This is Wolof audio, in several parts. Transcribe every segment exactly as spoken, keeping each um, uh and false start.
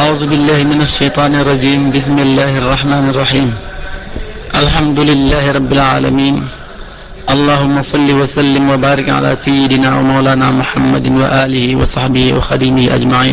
أعوذ بالله من الشيطان الرجيم. بسم الله الرحمن الرحيم. الحمد لله رب العالمين. اللهم صل وسلم وبارك على سيدنا ومولانا محمد وآله وصحبه وخديمه أجمعين.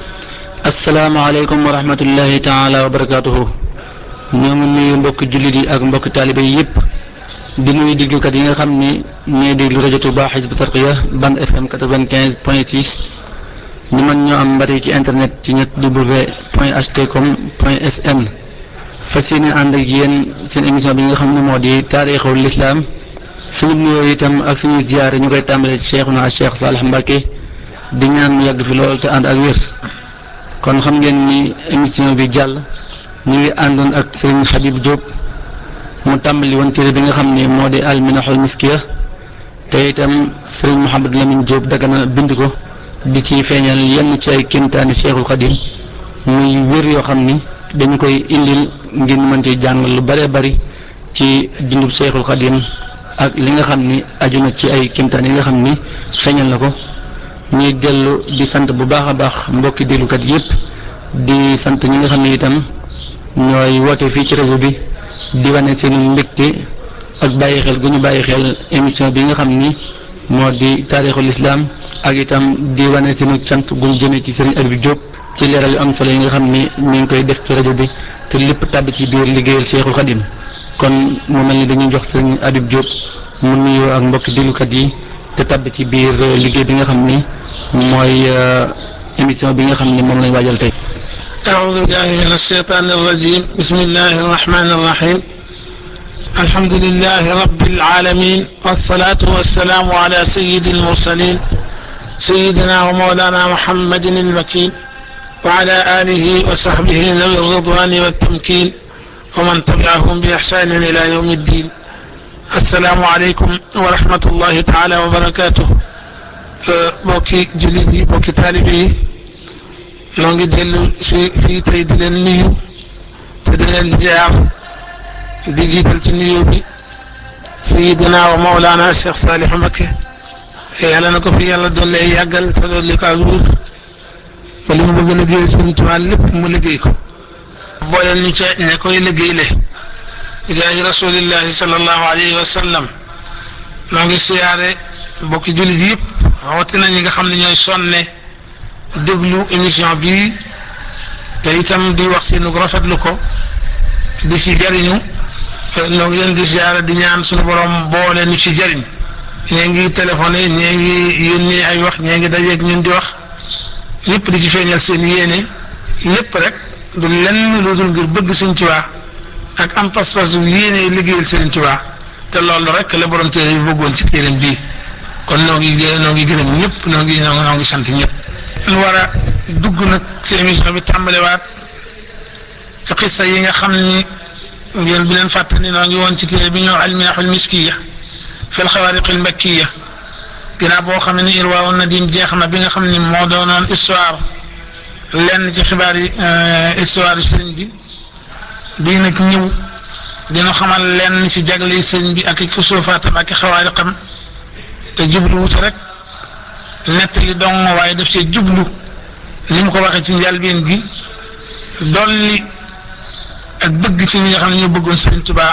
السلام عليكم ورحمة الله تعالى وبركاته. ñoo ngi nuyu mbokk jullit yi ak mbokk taalibe yi yëpp di nuyu déglukat yi nga xam ni ñooy déglu rajo Touba Hizbut Tarqiyyah bande F M quatre-vingt-quinze point six ñu mën ñoo am mbari ci internet ci ñett w point h t com point s n fas yéene ànd ak yéen seen émission bi nga xam ne moo di taarixul lislaam suñu nuyoo itam ak suñuy ziyaare ñu koy tàmbalee ci Cheikhuna Cheikh Salih Mbacké di ñaan mu yàgg fi lool te ànd ak wér. kon xam ngeen ni émission bi jàll ñu ngi àndoon ak Serigne Habib Diop mu tàmbali woon téere bi nga xam ne moo di al minahul miskiya te itam Serigne Mouhamadou Lamine Diop Dagana bind ko di ci feeñal yenn ci ay kéemtaani Cheikhul Khadim muy wér yoo xam ni dañu koy indil ngir mën ci jàng lu bëree bëri ci dundub Cheikhul Khadim ak li nga xam ni aju na ci ay kéemtaan yi nga xam ni feeñal na ko. ñuy dellu di sant bu baax a baax mbokki déglukat yépp di sant ñi nga xam ne itam ñooy woote fii ci rajo bi di wane seen mbégte ak bàyyi xel gu ñu bàyyi xel émission bi nga xam ni moo di taarixul islam ak itam di wane seen cant gu ñu jëmee ci Serigne Habib Diop ci leeral yu am solo yi nga xam ni ñu ngi koy def ci rajo bi te lépp tàbbi ci biir liggéeyal Cheikhul Khadim. kon mu mel ni dañuy jox Serigne Habib Diop mu nuyoo ak mbokki déglukat yi te tàbbi ci biir liggéey bi nga xam ni mooy émission bi nga xam ni moom lañ waajal tey. أعوذ بالله من الشيطان الرجيم. بسم الله الرحمن الرحيم. الحمد لله رب العالمين والصلاة والسلام على سيد المرسلين سيدنا ومولانا محمد المكين وعلى آله وصحبه ذوي الرضوان والتمكين ومن تبعهم بإحسان إلى يوم الدين. السلام عليكم ورحمة الله تعالى وبركاته. bokki jullit yi bokki taalibe yi noo ngi dellu si fii tey di leen nuyu te di leen ziar di jiital ci nuyu bi Sayyidina wa Mawlana Cheikh Salih Mbacké yàlla na ko fi yàlla doole yàggal te doole ko ak wér ba li mu bëgg a liggéey Sëriñ Tuubaa lépp mu liggéey ko booleel ñu ca ne koy liggéeyle bi jaahi rasulillahi sallallahu alayhi wa sallam. noo ngi siyaare bokki jullit yëpp rawatina ñi nga xam ne ñooy sonne déglu émission bi te itam di wax seenu rafetlu ko di ci jariñu noo ngi leen di ziyaara di ñaan suñu borom boole ñu ci jariñ ñee ngi téléphoné ñee ngi yónnee ay wax ñee ngi dajeeg ñun di wax ñëpp di ci feeñal seen yéene lépp rek du lenn lu dul ngir bëgg Sëriñ Tuubaa ak am pas-pas yéene liggéeyal Sëriñ Tuubaa te loolu rek la borom téere bi bëggoon ci téereem bii. kon noo ngi noo ngi gërëm ñëpp noo ngi noo ngi sant ñëpp. ñu war a dugg nag ci émission bi tàmbalewaat ci xissa yi nga xam ni ngeen bi leen fàttali noo ngi woon ci téere bi ñoo al-Minahul Miskiyya fi al-Xawaariq al-Makkiyya ginnaaw boo xam ne Irwaa an-Nadiim jeex na bi nga xam ni moo doonoon histoire lenn ci xibaar yi histoire sëriñ bi bii nag ñëw dina xamal lenn ci jagle sëriñ bi ak i kusuufaatam ak i xawaariqam te jublu wuute rek nettali dong waaye daf cee jublu ni mu ko waxee ci njëlbéen gi dolli ak bëgg ci ñi nga xam ne ñoo bëggoon Sëriñ Tuubaa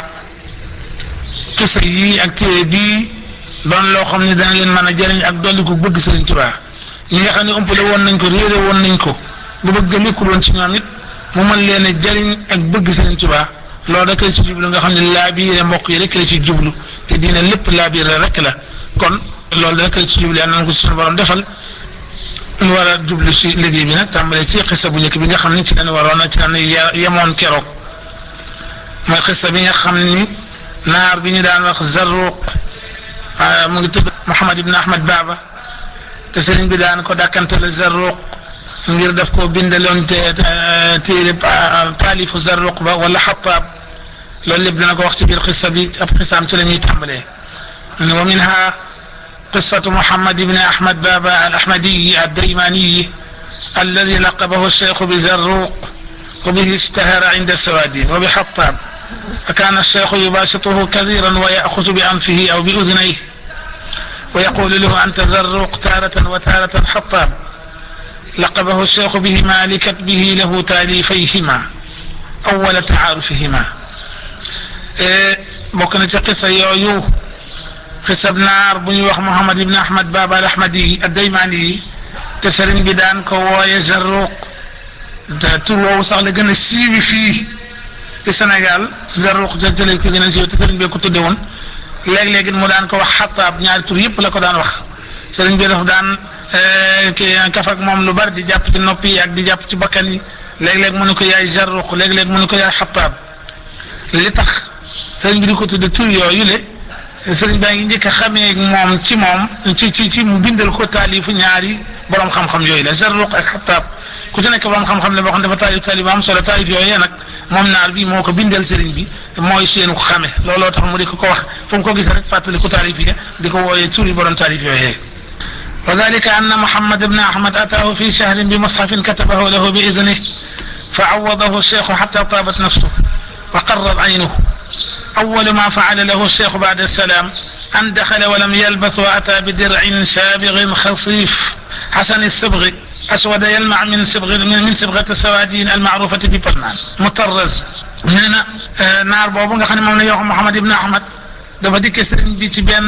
kese yii ak téere bii doon loo xam ne dana leen mën a jëriñ ak dolli ko bëgg Sëriñ Tuubaa ñi nga xam ne umpale woon nañ ko réere woon nañ ko bu bëgg nekkul woon ci ñoom it mu mën leen a jëriñ ak bëgg Sëriñ Tuubaa loolu rek la ci jublu nga xam ne laabiire mbokk yi rek la ci jublu te diine lépp laabiire rek la kon. loolu rek la ci jublu yàlla na ko suñu borom defal ñu war a jublu ci liggéey bi nag tàmbalee ci xissa bu njëkk bi nga xam ni ci lañu waroon a ci lañu yemoon keroog mooy xissa bi nga xam ni naar bi ñu daan wax Zarruq mu ngi tudd Muhammad ibn Ahmad Baba te sëriñ bi daan ko dàkkantale Zarruq ngir daf ko bindaloon te téere taalifu Zarruq ba wala Xattaab loolu lépp dina ko wax ci biir xissa bi ab xissaam ci la ñuy tàmbalee wa minha قصة محمد بن أحمد بابا الأحمدي الديماني الذي لقبه الشيخ بزروق وبه اشتهر عند السوادين وبحطاب فكان الشيخ يباسطه كثيرا ويأخذ بأنفه أو بأذنيه ويقول له أنت زروق تارة وتارة حطاب لقبه الشيخ بهما لكتبه له تاليفيهما أول تعارفهما. بوكنا قصة يويو قصة نار بني وخ محمد بن أحمد بابا الأحمدي الديماني تسرين بدان كوايا زروق تروو صاح لا gëna siiwi fii ci Sénégal Zarruq jëjële ko gëna siiw te sëriñ bi ko tudde woon léeg-léegi mu daan ko wax Xattaab ñaari tur yëpp la ko daan wax sëriñ bi dafa daan ki kaf ak moom lu bari di jàpp ci noppi yi ak di jàpp ci bakkan yi léeg-léeg mu ne ko yaay Zarruq léeg-léeg mu ne ko yaay Xattaab li tax sëriñ bi di ko tudde tur yooyu le sëriñ baa ngi njëkk a xamee moom ci moom ci ci ci mu bindal ko taalifu ñaari borom xam-xam yooyu la Zarruq ak Xattaab ku ci nekk borom xam-xam la boo xam ne dafa taalif taalif am solo taalif yooyu nag moom naar bi moo ko bindal sëriñ bi mooy seenu ko xame looloo tax mu di ko ko wax fu mu ko gis rek fàttali ko taalif yi di ko wooyee turi borom taalif yooyu. wa dalika anna Muhammad ibn Ahmad ataahu fi shahrin bi mushafin katabahu lahu bi idnihi fa awwadahu ash-shaykh hatta taabat nafsuhu wa qarrat aynuhu. أول ما فعل له الشيخ بعد السلام أن دخل ولم يلبث وأتى بدرع سابغ خصيف حسن الصبغ أسود يلمع من صبغ من صبغة السوادين المعروفة ببلمان مطرز من نار بوبو nga xamne mom la yox Muhammad ibn Ahmad dafa dik serigne bi ci ben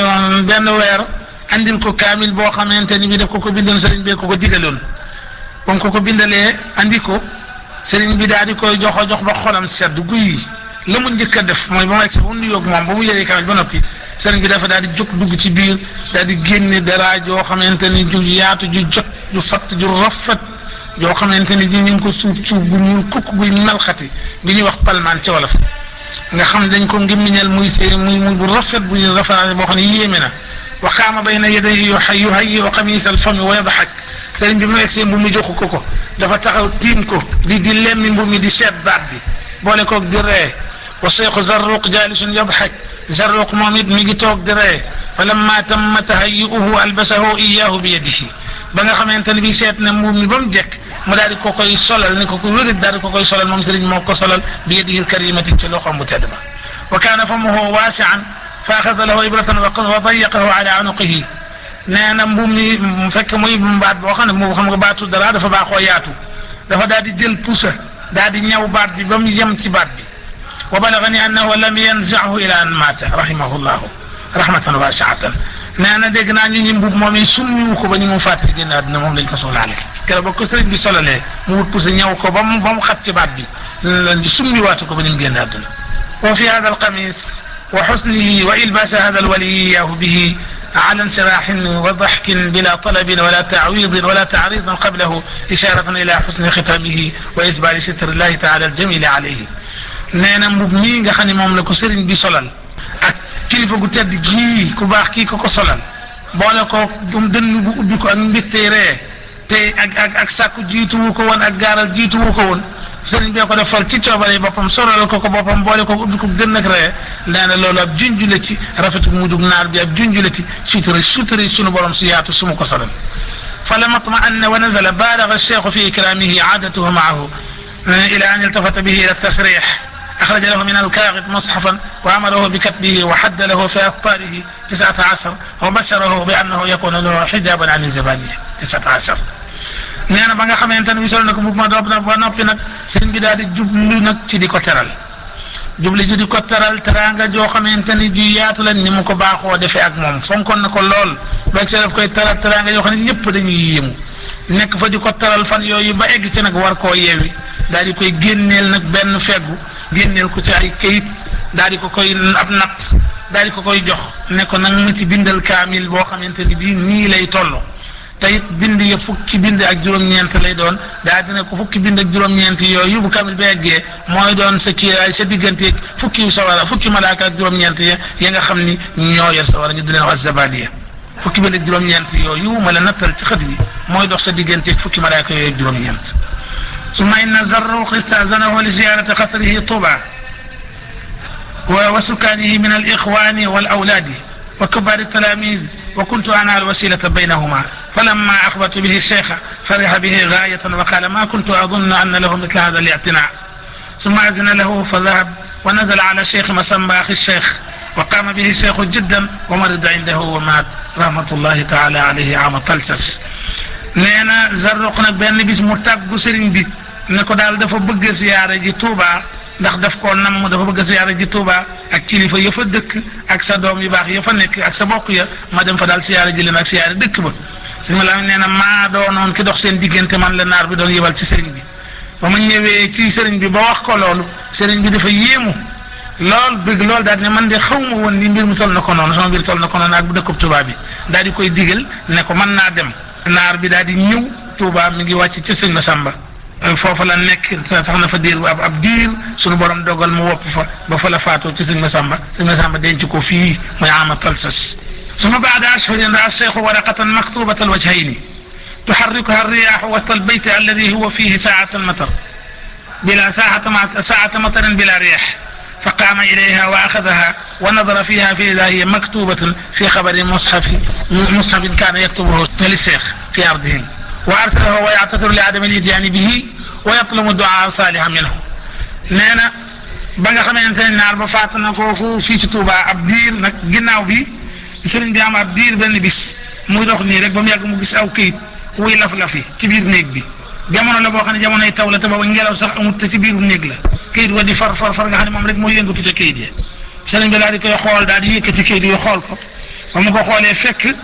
ben wër andil ko kamil bo xamanteni bi daf ko ko bindon serigne bi ko ko digalon bam ko ko bindale andiko serigne bi daal di koy joxo jox ba xolam sedd guuy la mu njëkk a def mooy ba ma egsi ba mu nuyoog moom ba mu yëree kamil ba noppi sëriñ bi dafa daal di jóg dugg ci biir daal di génne dara joo xamante ni ju yaatu ju jot ju fatt ju rafet joo xamante ni ji ñu ngi ko suub suub gu ñuul kukk guy melxati bi ñuy wax palmaan ci wolof nga xam dañ ko ngimmiñal muy see muy muy bu rafet bu ñu rafet boo xam ne yéeme na wa qaama bayna yadayhi yuhayyi wa qamis al fami wa yadhak sëriñ bi mu egsi mbu mi joxu ko ko dafa taxaw tiim ko di di lemmi mbu mi di seet baat bi boole koog di ree والشيخ زروق جالس يضحك زروق مومد ميغي توك دري فلما تم تهيئه البسه اياه بيده باغا خامتاني بي سيتنا مومي بام جيك mu daal di ko koy solal ni ko ko wérit daal di ko koy solal moom sëriñ moo ko solal bi yadihi alkarimati ci loxoom bu tedd ba wa kaana famuhu waasi'an fa axada lahu ibratan wa dayyaqahu ala unuqihi nee na mbuum mi fekk muy baat boo xam ne mu xam nga baatu dara dafa baaxoo yaatu dafa daal di jël pusa daal di ñaw baat bi ba mu yem ci baat bi wa balagani annahu lam yanzahu ila an mata rahimahullahu rahmatan wasi'atan nee na dégg naa ñu ñi mbub moom yi summiwu ko ba ñu mu fàttali génn àdduna moom lañ ko solaale kere ba ko sëriñ bi solalee mu wut pusa ñaw ko ba mu ba mu xat ci baat bi lañ summi waatu ko ba ñu mu génn àdduna wa fi hada alqamis wa husnihi wa ilbasa hada alwali iyahu bihi على انشراح وضحك بلا طلب ولا تعويض ولا تعريض قبله إشارة إلى حسن ختامه وإسبال ستر الله تعالى الجميل عليه نينا مبني nga xani mom la ko serigne bi solal ak kilifa gu tedd gi ku bax ki ko ko solal boole ko dum deun bu ubbi ko ak mbekté ré té ak ak ak sakku jitu ko won ak garal jitu ko won serigne bi ko defal ci ciobale bopam solal ko ko bopam boole ko ubbi ko deun ak ré neena lolu ab junju la ci rafetu mudug nar bi ab junju la ci sutri sutri sunu borom siyatu sumu ko solal فلما اطمأن ونزل بالغ الشيخ في إكرامه عادته معه إلى أن التفت به إلى التسريح أخرج له من الكاغد مصحفا وأمره بكتبه وحد له في أخطاره تسعة عشر وبشره بأنه يكون له حجابا عن الزبانية تسعة عشر نانا باغا خامي انت ويسول نك بوما دوبنا با نوبي نك سيرن بي دادي جوبلو نك سي ديكو تيرال جوبلي سي ديكو تيرال ترانغا جو خامي انت ني جي ياتو لا نيمو كو باخو ديفي اك موم فونكون نكو لول باك سي داف كوي تيرال ترانغا جو خامي ñepp dañuy yému nek fa diko teral fan yoyu ba egg ci nak war ko yewi dal di koy gennel nak ben feggu gennel ko ci ay kayit dal di ko koy ab nat dal di ko koy jox ne ko nak ma ci bindal kamil bo xamanteni bi ni lay tollu tayit bind ya fukki bind ak juroom ñent lay doon da dina ko fukki bind ak juroom ñent yoyu bu kamil beggé moy doon sa ki ay sa digënté fukki sawara fukki malaaka ak juroom ñent ya ya nga xamni ñoo yor sawara ñu di leen wax zabadiya fukki bind ak juroom ñent yoyu mala natal ci xët wi moy dox sa digënté fukki malaaka yoy ak juroom ñent summa inna zarruq istazanahu li ziyarati qasrihi tuba وسكانه من الإخوان والأولاد وكبار التلاميذ وكنت أنا الوسيلة بينهما فلما أخبرت به الشيخ فرح به غاية وقال ما كنت أظن أن له مثل هذا الاعتناء ثم أذن له فذهب ونزل على الشيخ مسمى أخي الشيخ وقام به الشيخ جدا ومرض عنده ومات رحمة الله تعالى عليه عام طلسس nee na Zarruq nag benn bis mu tàggu sëriñ bi ne ko daal dafa bëgg siyaare ji Touba ndax daf koo namm dafa bëgg siyaare ji Touba ak kilifa ya fa dëkk ak sa doom yu baax ya fa nekk ak sa bokk ya ma dem fa daal siyaare ji leen ak siyaare dëkk ba sëriñ Lamin nee na maa doonoon ki dox seen diggante man la naar bi doon yebal ci sëriñ bi ba ma ñëwee ci sëriñ bi ba wax ko loolu sëriñ bi dafa yéemu lool bëgg lool daal ne man de xaw ma woon ni mbir mu toll na ko noonu sama mbir toll na ko noonu ak bu dëkkub Touba bi daal di koy digal ne ko mën naa dem naar bi daal di ñëw Touba mi ngi wàcc ci sëñ Masamba foofa la nekk sax na fa diir ab ab diir suñu borom dogal mu wopp fa ba fa la faatoo ci sëñ Masamba sëñ Masamba denc ko fii muy ama talsas suma baada ashhurin raa cheikhu waraqatan maktubata alwajhayni tuharrikuha alriyaahu wasta albayt alladi huwa fihi saata almatar bila saata saata matarin bila riyah فقام إليها وأخذها ونظر فيها فإذا هي مكتوبة في خبر مصحف مصحف كان يكتبه للشيخ في أرضهم وأرسله ويعتذر لعدم الإتيان به ويطلب الدعاء صالحا منه nee na ba nga xamante ne naar ba faat na foofu fii ci Touba ab diir nag ginnaaw bi sëriñ bi am ab diir benn bis muy dox nii rek ba mu yàgg mu gis aw këyit wuy laf-lafi ci biir néeg bi jamono la boo xam ne jamonoy taw la te booba ngelaw sax amut te ci biiru néeg la këyit wa di far far far nga xam ne moom rek mooy yëngatu ca këyit yi sëriñ bi daal di koy xool daal di yëkkati këyit yi xool ko ba mu ko xoolee fekk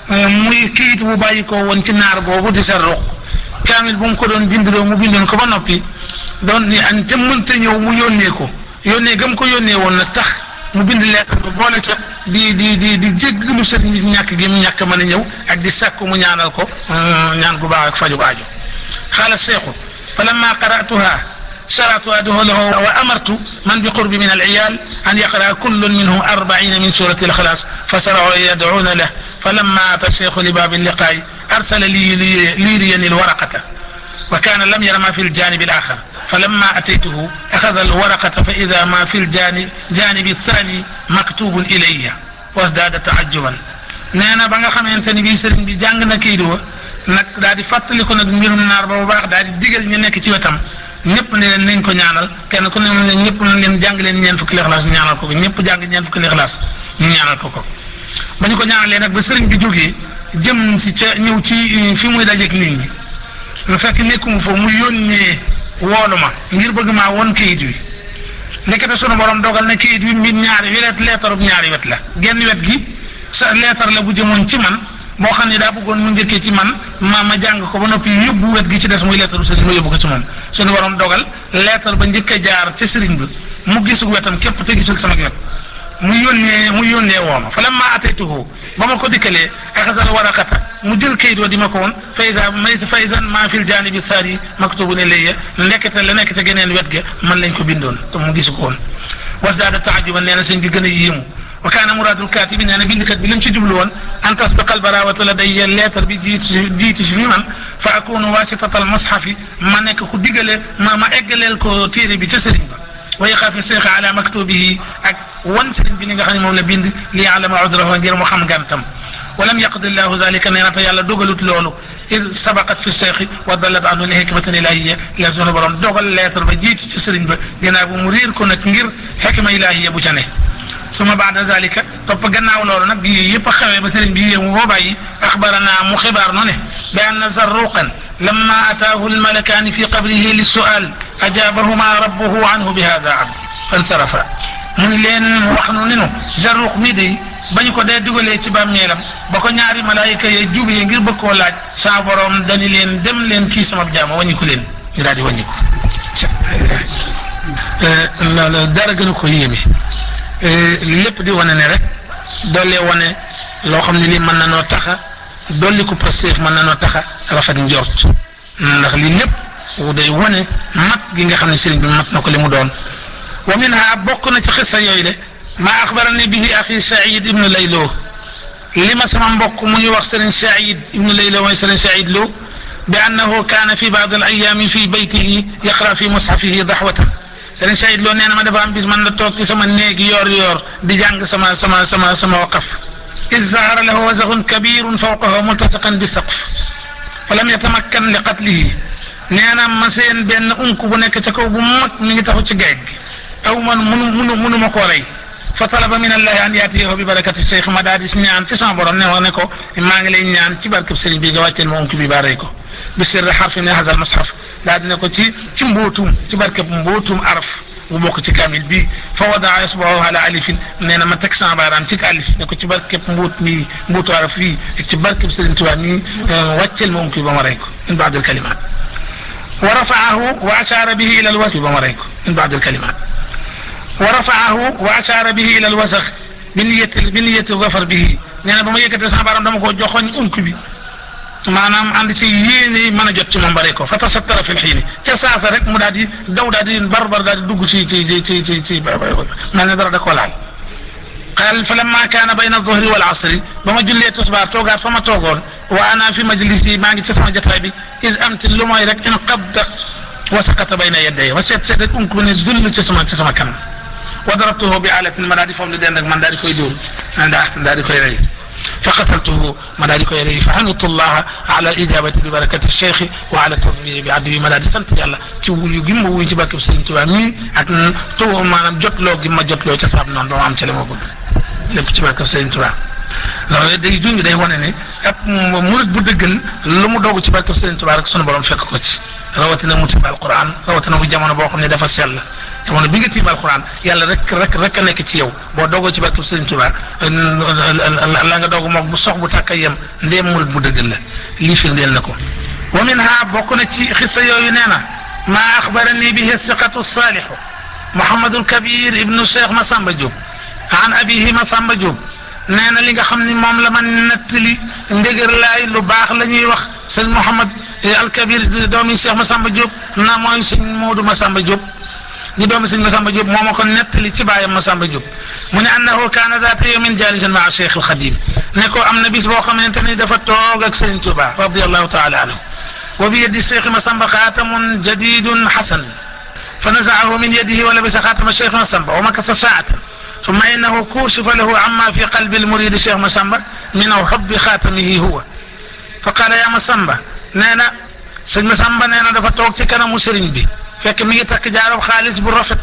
muy këyit bu bàyyi ko woon ci naar boobu di Zarruq kaamil bu mu ko doon bindloo mu bindoon ko ba noppi doon ni an te mënta ñëw mu yónnee ko yónnee gam ko yónnee woon nag tax mu bind lettre ba boole ca di di di di jéggalu sëriñ bi ñàkk gi mu ñàkk mën a ñëw ak di sàkku mu ñaanal ko ñaan gu baax ak faju aajo xaala seexu fa lamma qara'tuha شرعت أدعو له وأمرت من بقرب من العيال أن يقرأ كل منهم أربعين من سورة الإخلاص فسرعوا يدعون له فلما أتى الشيخ لباب اللقاء أرسل لي ليريني الورقة وكان لم ير ما في الجانب الآخر فلما أتيته أخذ الورقة فإذا ما في الجانب جانب الثاني مكتوب إلي وازداد تعجبا نانا بغا خامتاني بي سيرن بي جانغ na kay do nak daal di fatali ko nak mbirum naar ba bu baax daal di digal ñu nekk ci wetam ñëpp ne leen nañ ko ñaanal kenn ku ne ne ñëpp nañ leen jàng leen ñeen fukki Ixlaas ñu ñaanal ko ko ñëpp jàng ñeen fukki Ixlaas ñu ñaanal ko ko ba ñu ko ñaanalee nag ba sëriñ bi jógee jëm si ca ñëw ci fi muy dajeeg nit ñi lu fekk nekkuma foofu mu yónnee woolu ma ngir bëgg maa won kayit wi ndekete sunu borom dogal na kayit wi mbir ñaari wet leetarub ñaari wet la genn wet gi sa leetar la bu jëmoon ci man boo xam ne daa bëggoon mu njëkkee ci man ma ma jàng ko ba noppi yóbbu wet gi ci des muy leetaru sëriñ ma yóbbu ko ci moom suñu borom dogal leetar ba njëkk a jaar ca sëriñ bi mu gisul wetam képp te gisul sama wet mu yónnee mu yónnee wooma fa lamma ataytuhu ba ma ko dikkalee axasal waraqata mu jël kayit wa di ma ko woon faysa may faysan maa fil jaanibi saari maktubun ilayya ndekete la nekk te geneen wet ga man lañ ko bindoon te mu gisu ko woon wasdaada taajuban nee na sëñ bi gën a yéemu wa kaana muraadul kaatibi nee na bindkat bi li mu ci jublu woon an tasbiqa al barawata ladayya leetar bi jiitu si jiitu si fi man fa akunu wasitatal mashafi ma nekk ku digale ma ma eggaleel ko téere bi ca sëriñ ba wa yaqaafi seexa ala maktubihi ak wan sëriñ bi li nga xam ne moom la bind li yaalama udrahu ngir mu xam ngàntam walam yaqdi llahu dalika nee na te yàlla dogalut loolu id sabaqat fi seexi wa dallat anhu li hikmatin ilahiya la sunu borom dogal leetar ba jiitu ci sëriñ ba gannaaw bu mu riir ko nag ngir xikma ilahiya bu ca ne suma baada zalika topp gannaaw loolu nag bi yëpp a xewee ba sëriñ bi yéemu boo bàyyi axbarana mu xibaar no ne bi anna zarruqan lamma ataahu almalakaani fi qabrihi lissual ajaabahuma rabbuhu anhu bi hada abdi fansarafa mu ni leen wax nu nenu Zarruq mii day bañu ko dee dugalee ci bàmmeelam ba ko ñaari malaayika yee jubee ngir bëgg koo laaj saa borom dañu leen dem leen kii sama jaama wàññiku leen ñu daal di wàññiku loolu dara gën a ko yéeme lépp di wane ne rek doolee wane loo xam ne lii mën na noo taxa dolli ko pasteef mën na noo taxa rafet njort ndax lii lépp day wane mat gi nga xam ne sëriñ bi mat na ko li mu doon wa minha bokk na ci xissa yooyu de ma axbarani bihi axi Saïd ibnu Laylo li ma sama mbokk mu ñuy wax sëriñ Saïd ibnu Laylo mooy sëriñ Saïd Lo bi annahu kaana fi baad al ayaami fi baytihi yaqra fi mushafihi daxwatan sëriñ Saïd Lo nee na ma dafa am bis man la toog ci sama néegi yoor yoor di jàng sama sama sama sama waqaf iz zahara lahu wazaxun kabirun fawqahu multasiqan bi saqf fa lam yatamakkan li qatlihi nee na ma seen benn unk bu nekk ca kaw bu mag mi ngi taxu ci gayet gi aw man munu munu munu ma koo rey fa talaba min allahi an yaatiyahu bi barakati cheikh ma daal di ñaan ci sama borom ne wax ne ko maa ngi lay ñaan ci barkeb sëriñ bi nga wàcceel ma unki bi ba rey ko bi sirri harfi min hadha al mushaf daal di ne ko ci ci mbootum ci barkeb mbootum araf bu bokk ci kamil bi fa wadaa isbahu ala alifin nee na ma teg sama baaraam ci alif ne ko ci barkeb mbuut mi mbuutu araf fii ak ci barkeb sëriñ Tuubaa mi wàcceel ma unki ba ma rey ko min ba'd al kalimat wa rafa'ahu wa ashara bihi ila al wasf ba ma rey ko min ba'd al kalimat wa rafa'ahu wa ashara bihi ila al wasakh bi niyyati bi niyyati dhafar bihi nee na ba ma yëkkatee sama baaraam dama ko joxoñ unki bi maanaam ànd ci yéene mën a jot ci moom bare ko fa tasattara fil xiini ca saasa rek mu daal di daw daal di barbar daal di dugg ci ci ci ci ci ci mel ne dara da koo laal qaal fa lamma kaana bayna zuhri wal asri ba ma jullee tusbaar toogaat fa ma toogoon wa ana fi majlisi maa ngi ci sama jotaay bi is amti lu mooy rek in qabda wa sakata bayna yadday wa seet seet rek unk ne dull ci sama ci sama kanam wa darabtuhu bi alatin ma daal di foofu lu den rek man daal di koy dóor daal di koy rey فقتلته مدارك إليه فحمدت الله على الإجابة ببركة الشيخ وعلى توفيقه بعدي مدار سنت يلا تقول يجمع ويجيبك بسنت توامي أكن تو ما نجت له جمع جت له تساب نون دوام تلمو بود لبتبك بسنت توام loolu day junj day wane ne ak murid bu dëggal lu mu dogu ci barke Sëriñ Tuubaa rek sunu borom fekk ko ci rawatina mu tiim alquran rawatina bu jamono boo xam ne dafa sell jamono bi nga tiim alquran yàlla rek rek rek a nekk ci yow boo dogoo ci barke Sëriñ Tuubaa la nga dogu moom bu sox bu tàkka yem ndéem murid bu dëggal la lii firndeel na ko wa minha bokk na ci xissa yooyu nee na maa axbarani bihi siqatu saalihu Muhammadul Kabir ibnu Cheikh Massamba Diop an abihi Massamba Diop nee na li nga xam ni moom la ma nettali ndëgër laay lu baax la ñuy wax sëñ Mouhamad al Kabir doomi Cheikh Massamba Diop na mooy sëñ Moodu Massamba Diop di doomi sëñ Massamba Diop moo ma ko nettali ci baayam Massamba Diop mu ne annahu kaana zaata yawmin jaalisan maa Cheikh al Xadim ne ko am na bis boo xamante ni dafa toog ak Sëriñ Tuubaa radiyallahu taala anhu wa bi yadi Cheikh Massamba xaatamun jadidun xasan fa nazaahu min yadihi wa labisa xaatama Cheikh Massamba wa makasa saatan ثم إنه كشف له عما في قلب المريد الشيخ مسامبا من حب خاتمه هو فقال يا مسامبا نانا سيد مسامبا نانا دا فا توك سي كانامو سيرن بي فك ميغي تاك جارو خالص بو رافت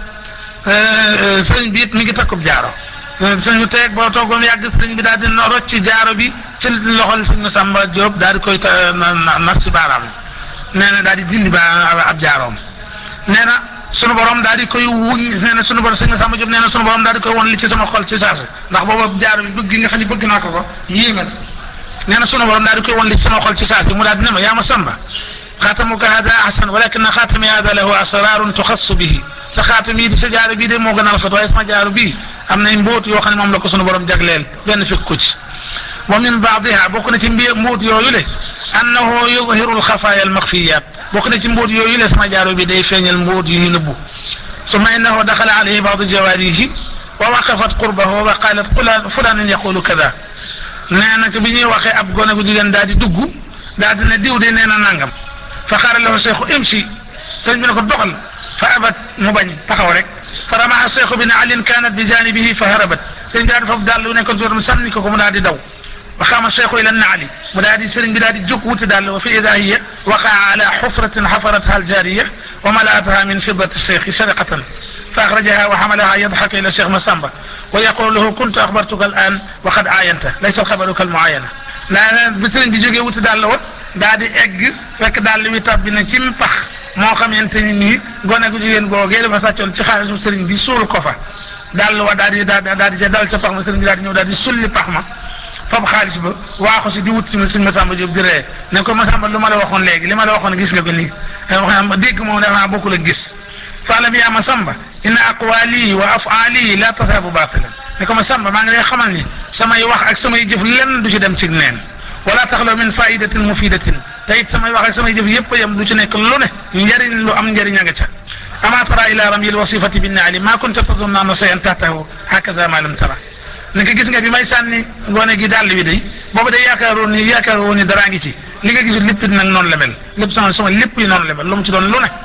سيرن بي ميغي تاكو جارو سيرن تيك بو توغوم ياغ سيرن بي دا دي روت سي جارو بي سي لوخول سيد مسامبا جوب دا دي كوي نارسي بارام نانا دا دي ديندي با اب جاروم نانا sunu borom daal di koy wuñ nee na sunu borom sëñ Massamba Diop nee na sunu borom daal di koy won li ci sama xol ci saasi ndax booba jaar bi bëgg nga xam ne bëgg naa ko ko yéeme na nee na sunu borom daal di koy won li ci sama xol ci saasi mu daal di ne ma yaa Massamba xaatamuka hada ahsan walakin xaatami hada lahu asrarun tuxassu bihi sa xaatam yi di sa jaar bii de moo gën a rafet waaye sama jaar bii am nay mbóot yoo xam ne moom la ko sunu borom jagleel benn fekk ko ci wa min baadiha bokk na ci mbi mbóot yooyu le annahu yudhiru alxafaaya almaxfiyat bokk na ci mbóot yooyu le sama jaaro bi day feeñal mbóot yu ñu nëbbu summa innahu daxala alayhi baadu jawaarihi wa waqafat qurbahu wa qalat fulanun yaqulu kada nee na ci bi ñuy waxee ab gone gu jigéen daal di dugg daal di ne diw de nee na nangam fa qaala lahu cheikhu imshi sëñ bi ne ko doxal fa abat mu bañ taxaw rek fa ramaha cheikhu bi ne alin kanat bi janibihi fa harabat sëñ bi daal di foofu daal lu nekkoon ci sànni ko ko mu daal di daw وقام الشيخ إلى النعل مدادي سرين بلادي جوك وتدال وفي إذا هي وقع على حفرة حفرتها الجارية وملأتها من فضة الشيخ سرقة فأخرجها وحملها يضحك إلى الشيخ مسامبا ويقول له كنت أخبرتك الآن وقد عاينته ليس الخبر كالمعاينة لا بسرين بيجوكي وتدال دادي إج فك دال ويتاب بنا تيم بخ moo xamante ni nii gone gu jigéen googee dafa sàccoon ci xaalisu sëriñ bi suul ko fa daal wa daal di daal di ca dal ca pax ma sëriñ bi daal di ñëw daal di sulli pax ma fab xaalis ba waaxu si di wut si sëñ Massamba Diop di ree ne ko Massamba lu ma la waxoon léegi li ma la waxoon gis nga ko nii wax dégg moom dafa bokkul ak gis faalam yaa Massamba inna aqwali wa afaali la tasaabu baatilan ne ko Massamba maa ngi lay xamal ni samay wax ak samay jëf lenn du ci dem ci neen wala taxlaw min faidatin mufidatin te it samay wax ak samay jëf yëpp yam du ci nekk lu ne njëriñ lu am njëriñ a nga ca ama tara ila ramyil wasifati bin naali ma kunta tazunna anna shay'an tahtahu hakaza ma lam tara ne ko gis nga bi may sànni ngoone gi dàll wi day boobu day yaakaaroon ni yaakaaroon ni daraa ngi ci li nga gisul lépp nag noonu la mel lépp sama sama lépp yi noonu la mel lu mu ci doon lu ne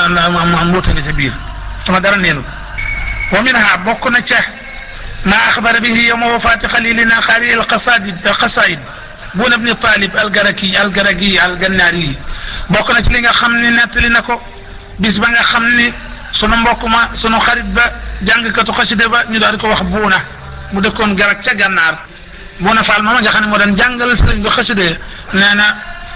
am mboota nga ca biir sama dara neenu wa minha bokk na ca ma axbara bihi yawma wafaati xalilina xaari al qasaid qasaid bun ibni talib al garaki al garagi al gannaari bokk na ci li nga xam ni nettali na ko bis ba nga xam ni sunu mbokk ma sunu xarit ba jàngkatu xaside ba ñu daal di ko wax buuna mu dëkkoon garak ca gànnaar buuna faal ma nga xam ne moo doon jàngal sëriñ bi xaside nee na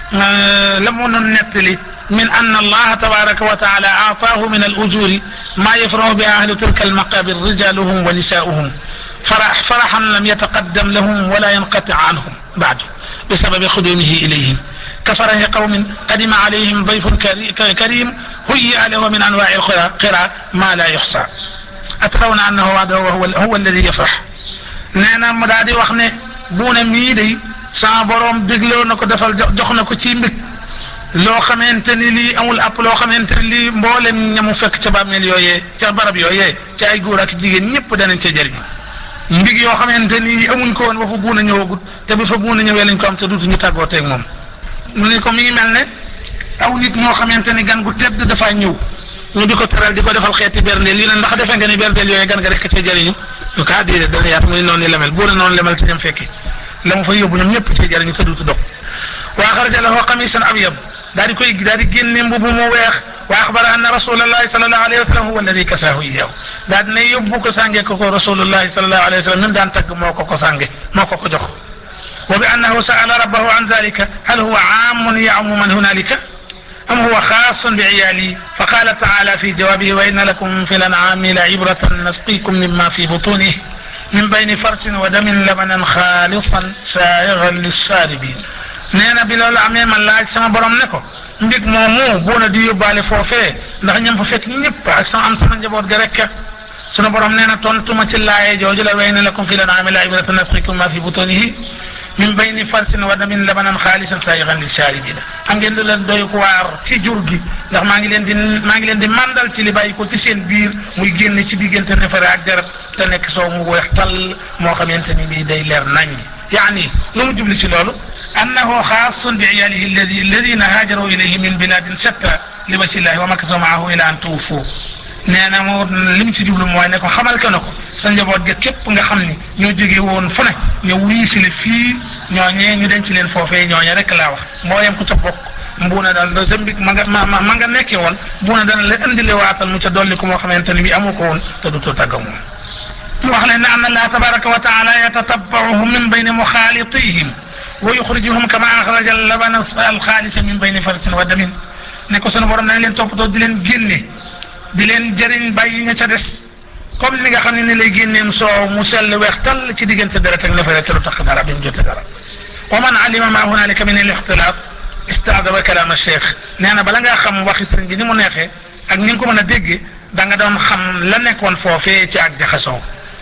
la mu nu nettali min anna allaha tabaraka wa taala aataahu min al ujuri ma yafrahu bi ahli tilka al maqabir rijaluhum wa nisaauhum فرح فرحا لم يتقدم لهم ولا ينقطع عنهم بعد بسبب قدومه إليهم كفرح قوم قدم عليهم ضيف كريم هيئ له من أنواع القرى ما لا يحصى أترون أنه وعده وهو هو الذي يفرح نانا مدادي وخني بونا ميدي sa borom dégloo na ko defal jox na ko ci mbig loo xamante ni lii amul app loo xamante ni lii mboolem ñamu fekk ca bàmmeel yooyee ca barab yooyee ci ay góor ak jigéen ñëpp danañ ca jëriñ mbig yoo xamante ni amuñ ko woon ba fa buuna ñëwagut te bi fa buuna ñëwee lañ ko am te duutuñu tàggoo teeg moom mu ne ko mi ngi mel ne aw nit ñoo xamante ni gan gu tedd dafaa ñëw ñu di ko teral di ko defal xeeti berndeel yi ne ndax defe nga ni berndeel yooyu gan nga rek ca jëriñu ñu kaa déedéet dana yaatu muy noonu lemel buuna noonu lemel ci ñam fekki la mu fa yóbbu ñoom ñëpp ci jëriñu te duutu dog wa xaraja lahu qamisan abyad daal di koy daal di génne mbubu mu weex wa axbara anna rasulallahi sallallahu alayhi wa sallam huwa alladi kasaahu iyyahu daal dina yóbbu ko sànge ko ko rasulullahi sallallahu alayhi wa sallam même daan tagg moo ko ko sànge moo ko ko jox wa bi annahu sa'ala rabbahu an dhalika hal huwa aamun ya'ummu man hunalika am huwa xaasun bi iyaali fa qala ta'ala fi jawabihi wa inna lakum fi l-an'aami la ibratan nasqikum mimma fi butunihi min bayni farsin wa damin labanan xaalisan saa'igan lish-shaaribiin nee na bi loolu amee man laaj sama borom ne ko mbig moomu buuna di yóbbaale foofee ndax ñam fa fekk ñëpp ak sama am sama njaboot ga rek sunu borom nee na tontuma ci laaye jooju la wa inna lakum fi l-an'aami la ibratan nasqikum mimma fi butunihi min bayni farsin wa damin labanan xaalisan saa'igan lish-shaaribiin am ngeen di leen doy ko waar ci jur gi ndax maa ngi leen di maa ngi leen di mandal ci li bàyyi ko ci seen biir muy génne ci diggante nefere ak deret te nekk soow mu weex tall moo xamante ni bii day leer naññ yaani lu mu jubli ci loolu annahu xaasun bi iyaalihi alladi alladina haajaru ilayhi min biladin shatta li wajhillahi wa makasu maahu ila an tuwuffu nee na moo li mu ci jublu mooy ne ko xamal ko ne ko sa njaboot ga képp nga xam ni ñoo jóge woon fu ne ñoo wuyu si la fii ñooñee ñu denc leen foofee ñooñe rek laa wax mbooyam ku ca bokk mbuuna daal da sa mbig ma nga ma ma nga nekkee woon mbuuna dana la indile waatal mu ca dolli ko moo xamante ni bi amu ko woon te du too tàgga moom mu wax leen ne anna allah tabaraka wa taala yatatabba'uhum min bayni muxaalitihim wa yuxrijuhum kama axraja al-labana al-xaalisa min bayni farsin wa damin ne ko sunu borom nañ leen toppatoo di leen génne di leen jëriñ bàyyi ña ca des comme ni nga xam ne ni lay génneem soow mu sell weex tall ci diggante deret ak nefere te lu tax dara bi mu jote dara wa man alima ma hunalika min al-ixtilaaf istaadaba kalaam al-cheikh nee na bala ngaa xam waxi sëriñ bi ni mu neexee ak ni nga ko mën a déggee da nga doon xam la nekkoon foofee ci ak jaxasoo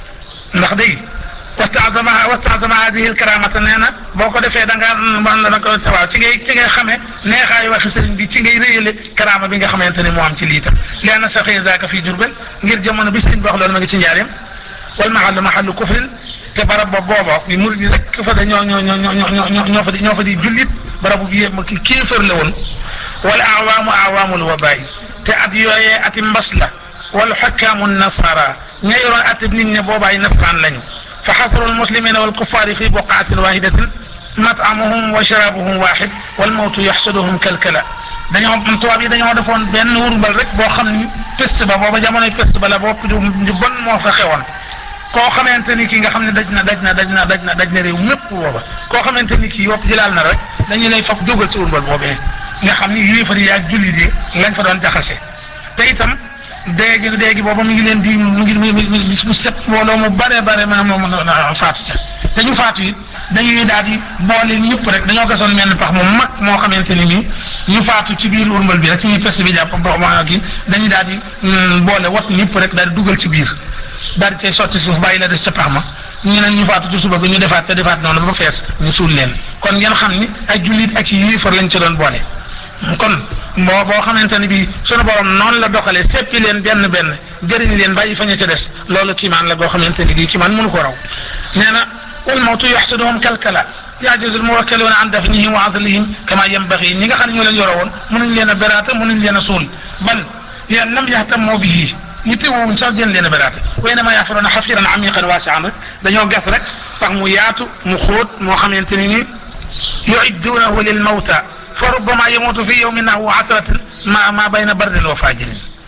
ndax day wastaazama wastaazama hadihi alkaramata nee na boo ko defee da nga man la ko waaw ci ngay ci ngay xamee neexaayu waxi sëriñ bi ci ngay réyale karama bi nga xamante ne moo am ci lii tam li anna saxiya zaaka fii Jurbel ngir jamono bi sëriñ bi wax loolu ma ngi ci njaareem wal mahallu mahallu kufrin te barab ba booba bi murid yi rek fa da ñoo ñoo ñoo ñoo ñoo ñoo fa di ñoo fa di jullit barabu bi yëpp ki kéefër la woon wala awaamu awaamul wabaay te at yooyee ati mbas la wal xukkaamu nasara ña yoroon at nit ñi boobaay nasaraan lañu fa xasaru almuslimina walkuffari fi buqaatin wahidatin mat'amuhum wa sharabuhum waxid wal mawtu yaxsuduhum kalkala dañoo tubaab yi dañoo defoon benn wurmbal rek boo xam ni peste ba booba jamonoy peste ba la bopp ju bon moo fa xewoon koo xamante ni kii nga xam ne daj na daj na daj na daj na daj na réew mépp booba koo xamante ni kii wopp jëlaal na rek dañu lay fokk dugal ci wurmbal boobee nga xam ni yéefar yi ak jullit yi lañ fa doon jaxase te itam déegi déegi booba mu ngi leen di mu ngi mu set mbooloo mu bare bare ma moo mën a faatu ca te ñu faatu it dañuy daal di boole ñëpp rek dañoo gasoon mel ni pax mu mag moo xamante ni nii ñu faatu ci biir urmbal bi rek ci ñuy peste bi jàpp ba kii dañuy daal di boole wat ñëpp rek daal di dugal ci biir daal di cay sotti suuf bàyyi la des ca pax ma ñu ne ñu faatu ci suba bi ñu defaat te defaat noonu ba fees ñu suul leen kon ngeen xam ni ay jullit ak yéefar lañ ci doon boole kon boo boo xamante ni bii sunu borom noonu la doxalee seppi leen benn benn jëriñ leen bàyyi fa ña ca des loolu kiimaan la goo xamante ni bii kiimaan mënu ko raw nee na wal mawtu yaxsuduhum kalkala yajuzu al muwakkaluuna an dafnihim wa azlihim kama yanbaghi ñi nga xam ne ñoo leen yore woon mënuñ leen a beraate mënuñ leen a suul bal ya lam yahtammu bihi yitte woowuñ sax jën leen a beraate wa innama yaxfiruuna xafiran amiqan waasi'an rek dañoo gas rek pax mu yaatu mu xóot moo xamante ni nii yu'idduunahu lil mawta fa rubbama yamuutu fi yawmin nahwu asratin ma ma bayna bardin wa fajirin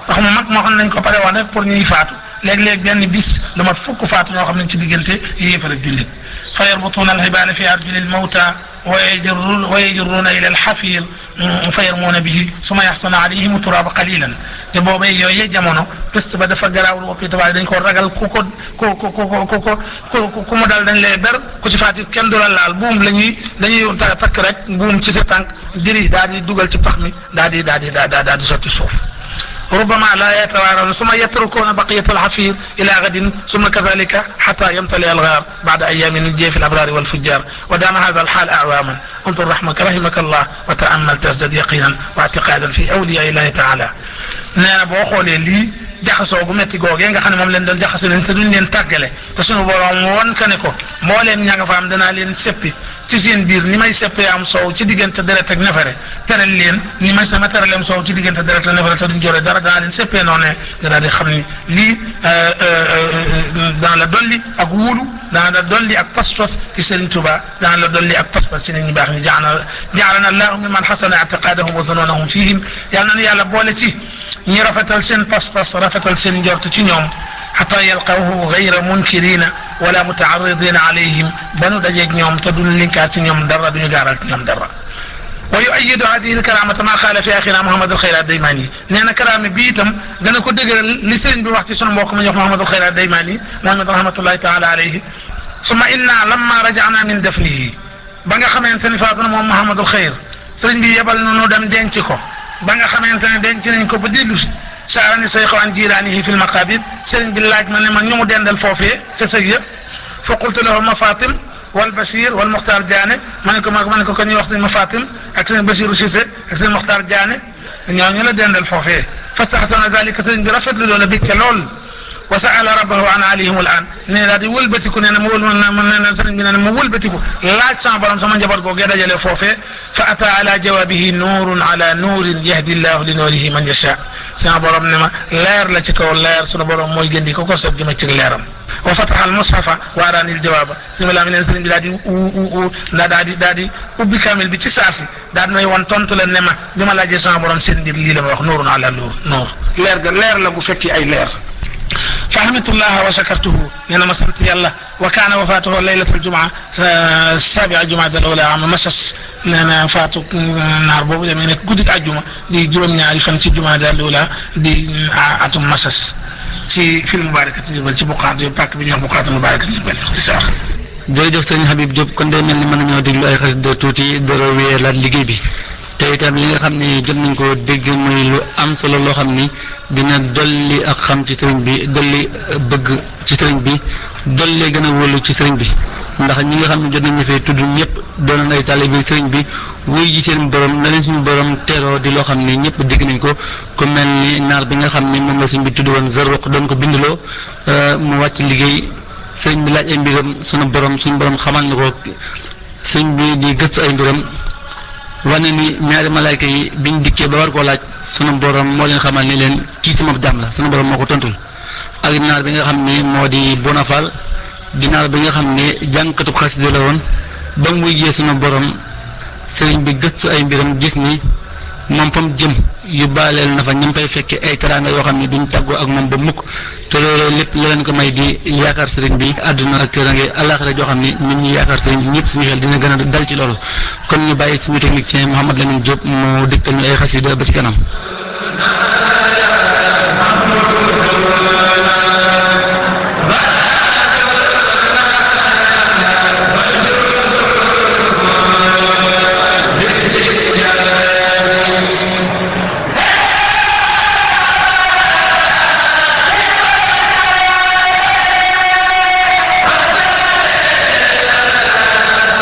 wax mu mag moo xam nañ ko pare woon rek pour ñuy faatu léeg-léeg benn bis lu mat fukk faatu ñoo xam ne ci diggante yéefar ak jullit fa yarbutuuna alxibaala fi arjuli almawta wa yajrun wa yajruuna ila alxafir fa yarmuuna bihi suma yaxsuna alayhim turaaba qalilan te boobay yooyu jamono peste ba dafa garaawul woppi tabaay dañ ko ragal ku ko ku ku ku ku ku ku mu dal dañ lay ber ku ci faati kenn du la laal buum la ñuy dañuy takk rek buum ci sa tànk diri daal di dugal ci pax mi daal di daal di daal di sotti suuf ربما لا يتوارون ثم يتركون بقية الحفير إلى غد ثم كذلك حتى يمتلئ الغار بعد أيام من جيف الأبرار والفجار ودام هذا الحال أعواما انظر رحمك رحمك الله وتأمل تزداد يقينا واعتقادا في أولياء الله تعالى neena boo xoolee lii jaxasoo gu metti googee nga xam ne moom leen doon jaxase leen te duñ leen tàggale te sunu borom woon ka ne ko mbooleem ña nga fa am danaa leen seppi ci seen biir ni may seppee am soow ci diggante deret ak nefere teral leen ni may sama teraleem soow ci diggante deret ak nefere te duñ jore dara danaa leen seppee noonu ne nga daal di xam ni lii dana la dolli ak wóolu dana la dolli ak pas-pas ci Serigne Touba dana la dolli ak pas-pas ci nit ñu baax ñi jaalana jaalana allahu mimman xasana i'tiqadahum wa zununahum fihim yàlla na yàlla boole ci ñi rafetal seen pas-pas rafetal seen njort ci ñoom xata yalqawhu gayra munkirina wala mutaaridina alayhim ba nu dajeeg ñoom te duñu linkaat ci ñoom dara duñu gaaral ci ñoom dara wa yuayidu hadihi alkaramata ma qaala fi axina Muhammad alxayr ad-Daymani nee na karaama bi itam dana ko dëgëral li sëriñ bi wax ci sunu mbokk mi ñuy wax Muhammad alxayr ad-Daymani Muhammad rahmatullahi taala alayhi summa inna lamma rajana min dafnihi ba nga xamante ni faatu na moom Muhammad alxayr sëriñ bi yebal na nu dem denc ko ba nga xamante ne denc nañ ko ba dellu si saarani sayxu an jiraanihi fi lmaqabir sëriñ bi laaj ma ne ma ñu mu dendal foofee ca sëg ya fa qultu lahu ma Fatim wal Bachir wal Mokhtar Diané ma ne ko ma ne ko ko ñuy wax sëñ ma Fatim ak sëñ Bachirou Cissé ak sëñ Mokhtar Diané ñooñu la dendal foofee fastahsana dalika sëriñ bi rafetlu loola bég ca lool wa saala rabbahu an alihim al an nee daal di wëlbatiku nee na ma wël ma nee na sëriñ bi nee na ma wëlbatiku laaj sama borom sama njaboot googee dajale foofee fa ata ala jawabihi nuurun ala nuurin yahdi llahu li nuurihi man yasha sama borom ne ma leer la ci kaw leer sunu borom mooy gëndi ko ko sob gi ma ci leeram wa fataha al mushafa wa araani al jawaaba sëriñ bi laa mi neen sëriñ bi daal di daal di daal di ubbi kamil bi ci saasi daal di may wan tontu la ne ma bi ma laajee sama borom seen mbir lii la ma wax nuurun ala nuur nuur leer ga leer la gu fekki ay leer fahimtullaha wa shakartuhu nee na ma sant yàlla wa kaana wafaatuhu laylatul jumaa sabia jumaada al ula am masas nee na faatu naar boobu demee nekk guddi àjjuma di juróom-ñaari fan ci jumaada al ula di atum masas ci fil mubarakati Ndiourbel ci buqaat pàkk bi ñuy wax buqaatu mubarakati Ndiourbel ixtisaar. jërëjëf sëñ Habib Diop kon day mel ni mën nañoo déglu ay xasida tuuti door a wéyalaat liggéey bi te itam li nga xam ne jot nañ ko dégg muy lu am solo loo xam ni dina dolli ak xam ci sëriñ bi dolli bëgg ci sëriñ bi dolli gën a wóolu ci sëriñ bi ndax ñi nga xam ne jot nañu fee tudd ñëpp doonoon ay taalibe sëriñ bi wuy ji seen borom na leen suñu borom teeroo di loo xam ni ñëpp dégg nañ ko ku mel ni naar bi nga xam ne moom la sëriñ bi tudd woon Zarruq doon ko bindloo mu wàcc liggéey sëriñ bi laaj ay mbiram suñu borom suñu borom xamal na ko sëriñ bi di gëstu ay mbiram wane ni ñaari malayka yi biñ dikkee ba war koo laaj sunu borom moo leen xamal ni leen kii sama jaam la sunu borom moo ko tontul ak naar bi nga xam ne moo di Bonafal di naar bi nga xam ne jànkatub xasida la woon ba mu wujjee sunu borom sëriñ bi gëstu ay mbiram gis ni moom fa mu jëm yu baaleel na fa ñam fay fekke ay teraanga yoo xam ne duñ tàggoo ak moom ba mukk te loolu lépp la leen ko may di yaakaar sëriñ bi àdduna ak teraanga àllaaxira joo xam ne ñun ñi yaakaar sëriñ bi ñëpp suñu xel dina gën a dal ci loolu kon ñu bàyyi suñu technicien Mouhamed Lamine Diop mu dégtal ñu ay xasida ba ci kanam.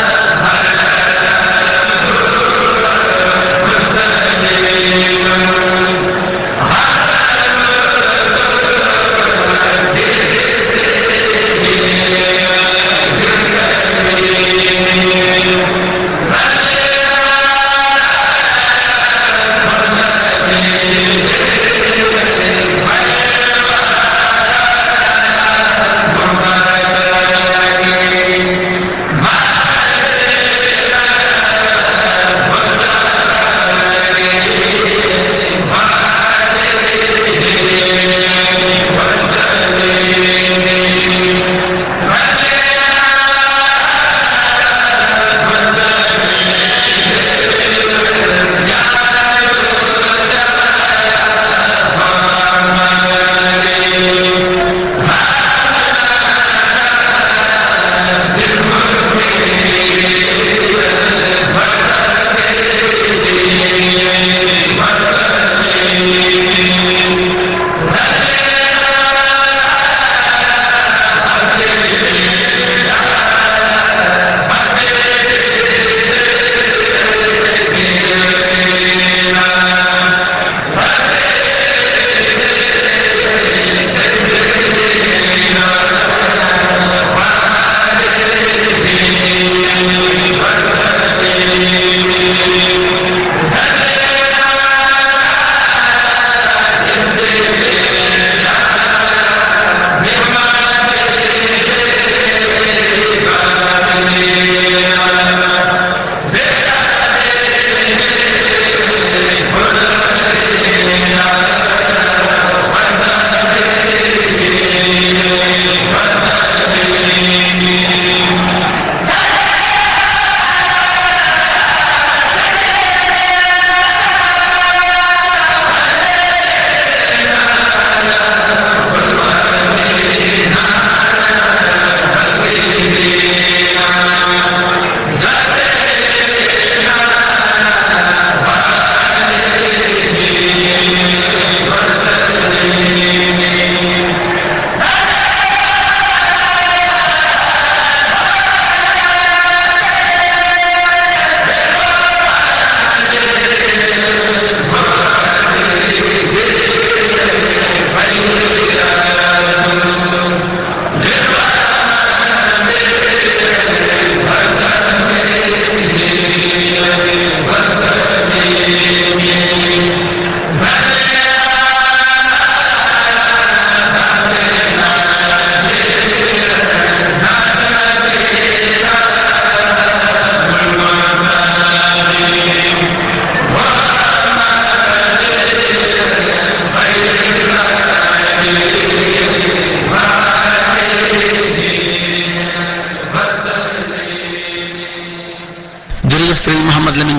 Amen.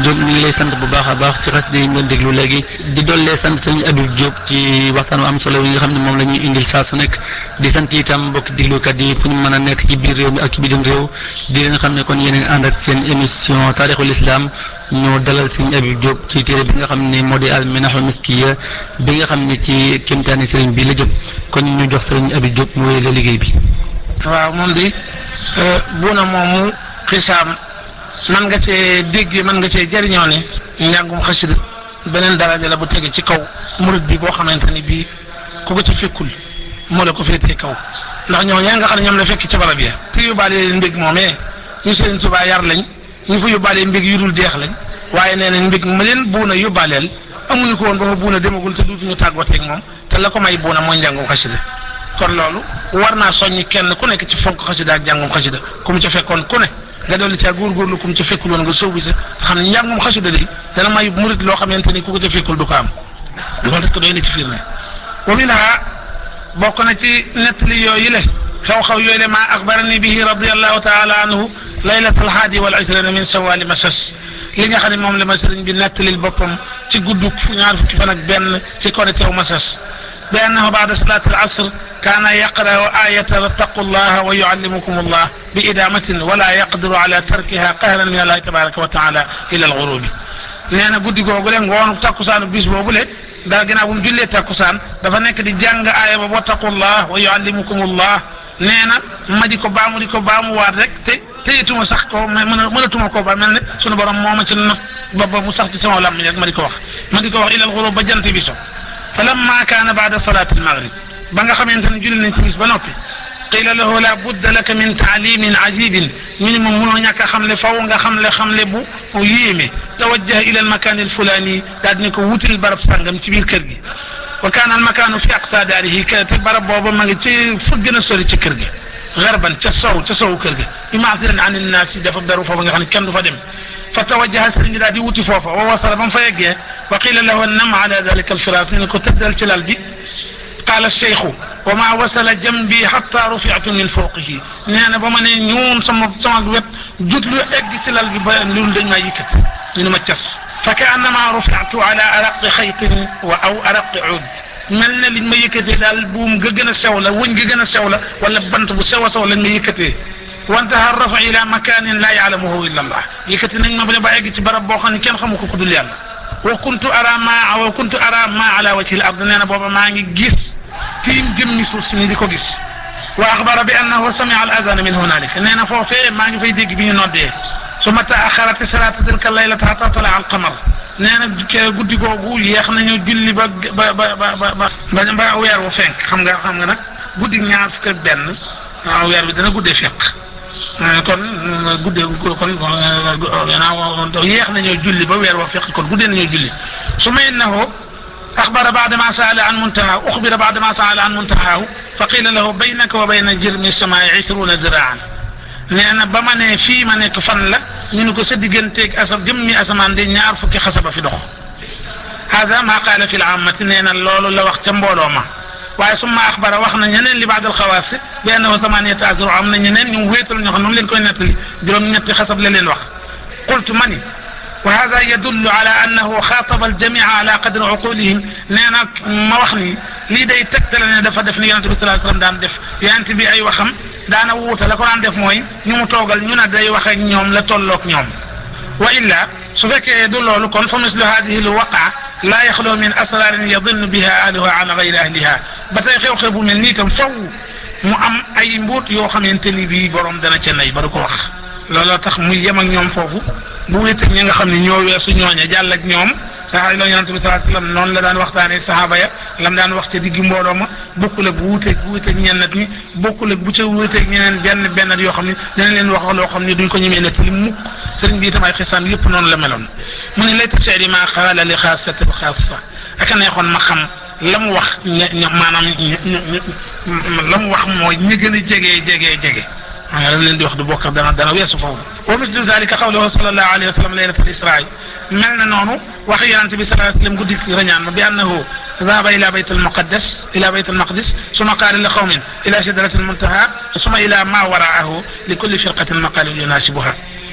Diop mi ngi lay sant bu baax a baax ci xas di ñu déglu léegi di dollee sant sëriñ Habib Diop ci waxtaan wu am solo yi nga xam ne moom la ñuy indil saa su nekk di sant itam mbokki déglukat yi fu ñu mën a nekk ci biir réew mi ak ci bitim réew di leen xam ne kon yéen ànd ak seen émission taarixul islam ñoo dalal sëriñ Habib Diop ci téere bi nga xam ne moo di al minahul miskiya bi nga xam ne ci kéemtaani sëriñ bi la jëm kon ñu jox sëriñ Habib Diop mu wéyale liggéey bi. waaw moom di buuna moomu xisaam man nga cee dégg man nga cee jëriñoo ne njàngum xasida beneen daraja la bu tege ci kaw murid bi boo xamante ni bii ku ko ci fekkul moo la ko féetee kaw ndax ñoo ñaa nga xam ne ñoom la fekk ca barab ya te yóbbaale leen mbég moomee ñu Sëriñ Tuubaa yar lañ ñu fa yóbbaale mbég yu dul jeex lañ waaye nee nañ mbég ma leen buuna yóbbaaleel amuñu ko woon ba fa buuna demagul te duutuñu tàggooteeg moom te la ko may buuna mooy njàngum xasida kon loolu war naa soññi kenn ku nekk ci fonk xasida ak jàngum xasida ku mu ca fekkoon ku ne nga dolli caa góorgóorlu ku mu ca fekkul woon nga sóobu ca xam ne njàngum xasida day dana may murit loo xamante ni ku ko ca fekkul du ko am loolu rek doy na ci firnde wa minha bokk na ci nettali yooyu le xew-xew yooyu le maa axbarani bihi radiyallahu taala anhu laylatal haadi wal ishrina min shawwal masas li nga xam ne moom la ma sëriñ bi nettalil boppam ci guddug fu ñaar fukki fan ak benn ci koritew masas bi annahu ba'da salati al asr kaana yaqra'u ayata wattaqullaha wa yu'allimukum allah bi idamatin wala yaqdiru ala tarkiha qahran min allahi tabaraka wa taala ila al ghurubi nee na guddi googu le ngoonu takkusaanu bis boobu le daa ginnaaw bu mu jullee takkusaan dafa nekk di jàng aaya ba wattaqullah wa yu'allimukum allah nee na ma di ko baamu di ko baamu waat rek te teyituma sax ko mën mënatuma ko ba mel ne sunu borom moo ma ci not ba ba mu sax ci sama làmmiñ rek ma di ko wax ma di ko wax ila al ghurub ba jant bi so falamma kaana ba'da salati al maghrib ba nga xamante ne julli nañ timis ba noppi qila lahu la budda laka min taalimin ajibin ñu ne moom mënoo ñàkk a xamle faw nga xamle xamle bu yéeme tawajjaha ila al makan al fulani daal di ne ko wutil barab sàngam ci biir kër gi wa kaana al makanu fi aqsa daarihi te barab booba ma ngi ci fa gën a sori ci kër gi garban ca sow ca sowu kër gi imaatiran an innaasi dafa beru foofa nga xam ne kenn du fa dem fa tawajjaha sëriñ bi daal di wuti foofa wa wasala ba mu fa yeggee wa qila lahu nam ala dalika al firas ñu ne ko tëddal ci lal bi qaala cheikhu wa ma wasala jambi hatta rufi'tu min fawqihi nee na ba ma ne ñuun sama sama wet jut lu egg ci lal bi ba loolu dañ maa yëkkati ñu ne ma cas fa ka annama rufi'tu ala araqi xaytin wa aw araqi ud mel na liñ ma yëkkatee daal buum ga gën a sew la wëñ ga gën a sew la wala bant bu sew a sew lañ ma yëkkatee wantaha rafa ila makanin la ya'lamuhu illa allah yëkkati nañ ma ba ne ba egg ci barab boo xam ne kenn xamu ko ku dul yàlla wa kuntu ara ma wa kuntu ara ma ala wajhi al ard nee na booba maa ngi gis tiim jëmmi suuf si ni di ko gis wa axbara bi annahu sami'a al adana min hunalika nee na foofee maa ngi fay dégg bi ñu noddee summa ta'axxarat salaatu tilka laylata hatta tala'a al qamar nee na guddi googu yeex nañu julli ba ba ba ba ba ba weer wu fenk xam nga xam nga nag guddi ñaar fukk ak benn weer bi dana guddee fekk kon guddee kon yeex nañoo julli ba weer wu fekk kon guddee nañoo julli summa innahu أخبر بعد ما سأل عن منتهى أخبر بعد ما سأل عن منتهاه فقيل له بينك وبين جرم السماء عشرون ذراعا نانا بما في ما نيك فن لا ñu ne ko sa digganteeg asam jëmmi asamaan di ñaar fukki xasaba fi dox hada ma qaala fi l-aamati nee na loolu la wax ca mbooloo ma waaye summa axbara wax na ñeneen li baad al-xawaas bi annahu samaaniyata azru am na ñeneen ñu wéetal ñoo xam ne moom leen koy nettali juróom-ñetti xasab la leen wax qultu mani wa hada yadullu ala annahu xaataba al-jamia ala qadri uqulihim nee na ma wax ni lii day tegtale ne dafa def ni yonente bi sallallahu alayhi wasallam daan def yonente bi ay waxam daana wuute la ko daan def mooy ñu mu toogal ñu ne day wax ak ñoom la tolloog ñoom wa illa su fekkee du loolu kon fa mislu hadihi l waqa laa yaxloo min asrarin yadinnu biha ahluha an gayri ahliha ba tey xew-xew bu mel nii itam faw mu am ay mbuut yoo xamante ni bii borom dana ca nay ba du ko wax looloo tax muy yem ak ñoom foofu bu wéet ak ñi nga xam ne ñoo weesu ñooña jàll ak ñoom saxaaba la yonent bi sallallahu alayhi wasallam noonu la daan waxtaanee saxaaba ya lam daan wax ca digg mbooloo ma bokkul ak bu wuuteeg bu wuuteeg ñennat ñi bokkul ak bu ca wuuteeg ñeneen benn bennat yoo xam ne dinañ leen wax loo xam ne duñ ko ñemee nettali mukk sëriñ bi itam ay xisaam yëpp noonu la meloon mu ne layta seeri ma qaala li xaasati l xaasa aka neexoon ma xam la mu wax ña maanaam la mu wax mooy ñi gën a jege jege jege ah la leen di wax du bokk dana dana weesu foofu wa mislu zalika qawluhu sallallahu alayhi wa sallam laylatul israa mel na noonu wax yonent bi sallallahu alayhi wa sallam guddi rañaan ma bi annahu dhahaba ila bayt al-muqaddas ila bayt al-maqdis summa qaala li qawmin ila sidratil muntaha summa ila ma wara'ahu li kulli firqatin maqaalun yunasibuha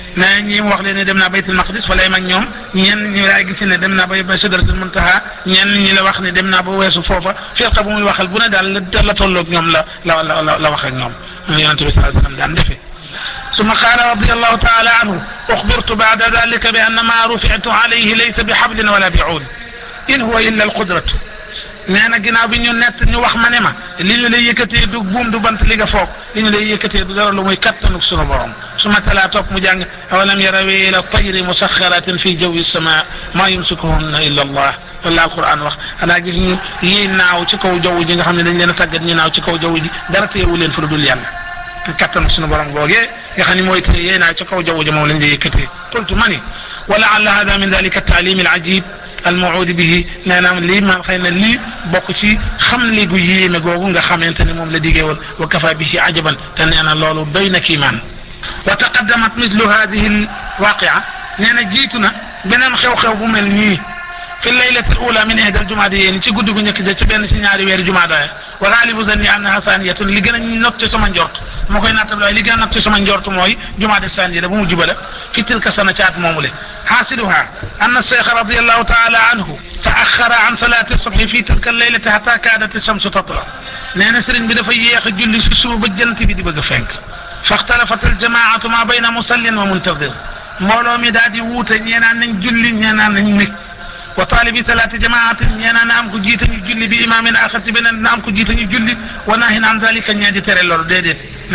na ñi wax leen ne dem naa baytul maqdis fa lay mag ñoom ñenn ñi laay gis ne dem naa ba ba sidratul muntaha ñenn ñi la wax ne dem naa ba weesu foofa firqa bu muy waxal bu ne daal la la tolloog ñoom la la la la wax ak ñoom yonent bi sallallahu alayhi wasallam daan defee ثم قال رضي الله تعالى عنه أخبرت بعد ذلك بأن ما رفعت عليه ليس بحبل ولا بعود إن هو إلا القدرة nee na ginnaaw bi ñu nett ñu wax ma ne ma li ñu lay yëkkatee du buum du bant li nga foog li ñu lay yëkkatee du dara lu muy kattanuk sunu borom su ma talaa topp mu jàng awalam yaraw ila tayri musaxaratin fi jawi sama maa yumsikuhunna illa allah wala alquran wax xanaa gis ñu yi naaw ci kaw jaww ji nga xam ne dañ leen a tàggat ñu naaw ci kaw jaww ji dara teewu leen fa lu dul yàlla kattanuk sunu borom googee nga xam ne mooy tee yee naaw ci kaw jaww ji moom lañ lay yëkkatee qultu ma ni wa laalla hada min dalika taalim al ajib almawuudi bihi nee na lii man xëy na lii bokk ci xam li gu yéeme googu nga xamante ne moom la diggee woon wa kafa bihi ajaban te nee na loolu doy na kiimaan wa taqaddamat mislu hadihi alwaqia nee na jiitu na beneen xew-xew bu mel nii fi laylati alula min ihda aljumaada yéeni ci guddi gu njëkk ja ci benn ci ñaari weeri jumaada ya wa gaalibu zanni annaha saaniyatun li gën a not ci sama njort moo koy nattab li gën a not ci sama njort mooy jumaada saaniya bu mu jubala fi tilka sana caat moomule حاصلها أن الشيخ رضي الله تعالى عنه تأخر عن صلاة الصبح في تلك الليلة حتى كادت الشمس تطلع نينا سرين بدا في ييخ جولي في سوب الجنة بي دي بغا فنك فاختلفت الجماعة ما بين مصل ومنتظر مولو مي دادي ووتا نينا نان جولي نينا نان نيك وطالب صلاة جماعة نينا نام كو جيتا ني جولي بإمام آخر بنن نام كو جيتا ني جولي وناهي عن ذلك نيادي تري لور ديديت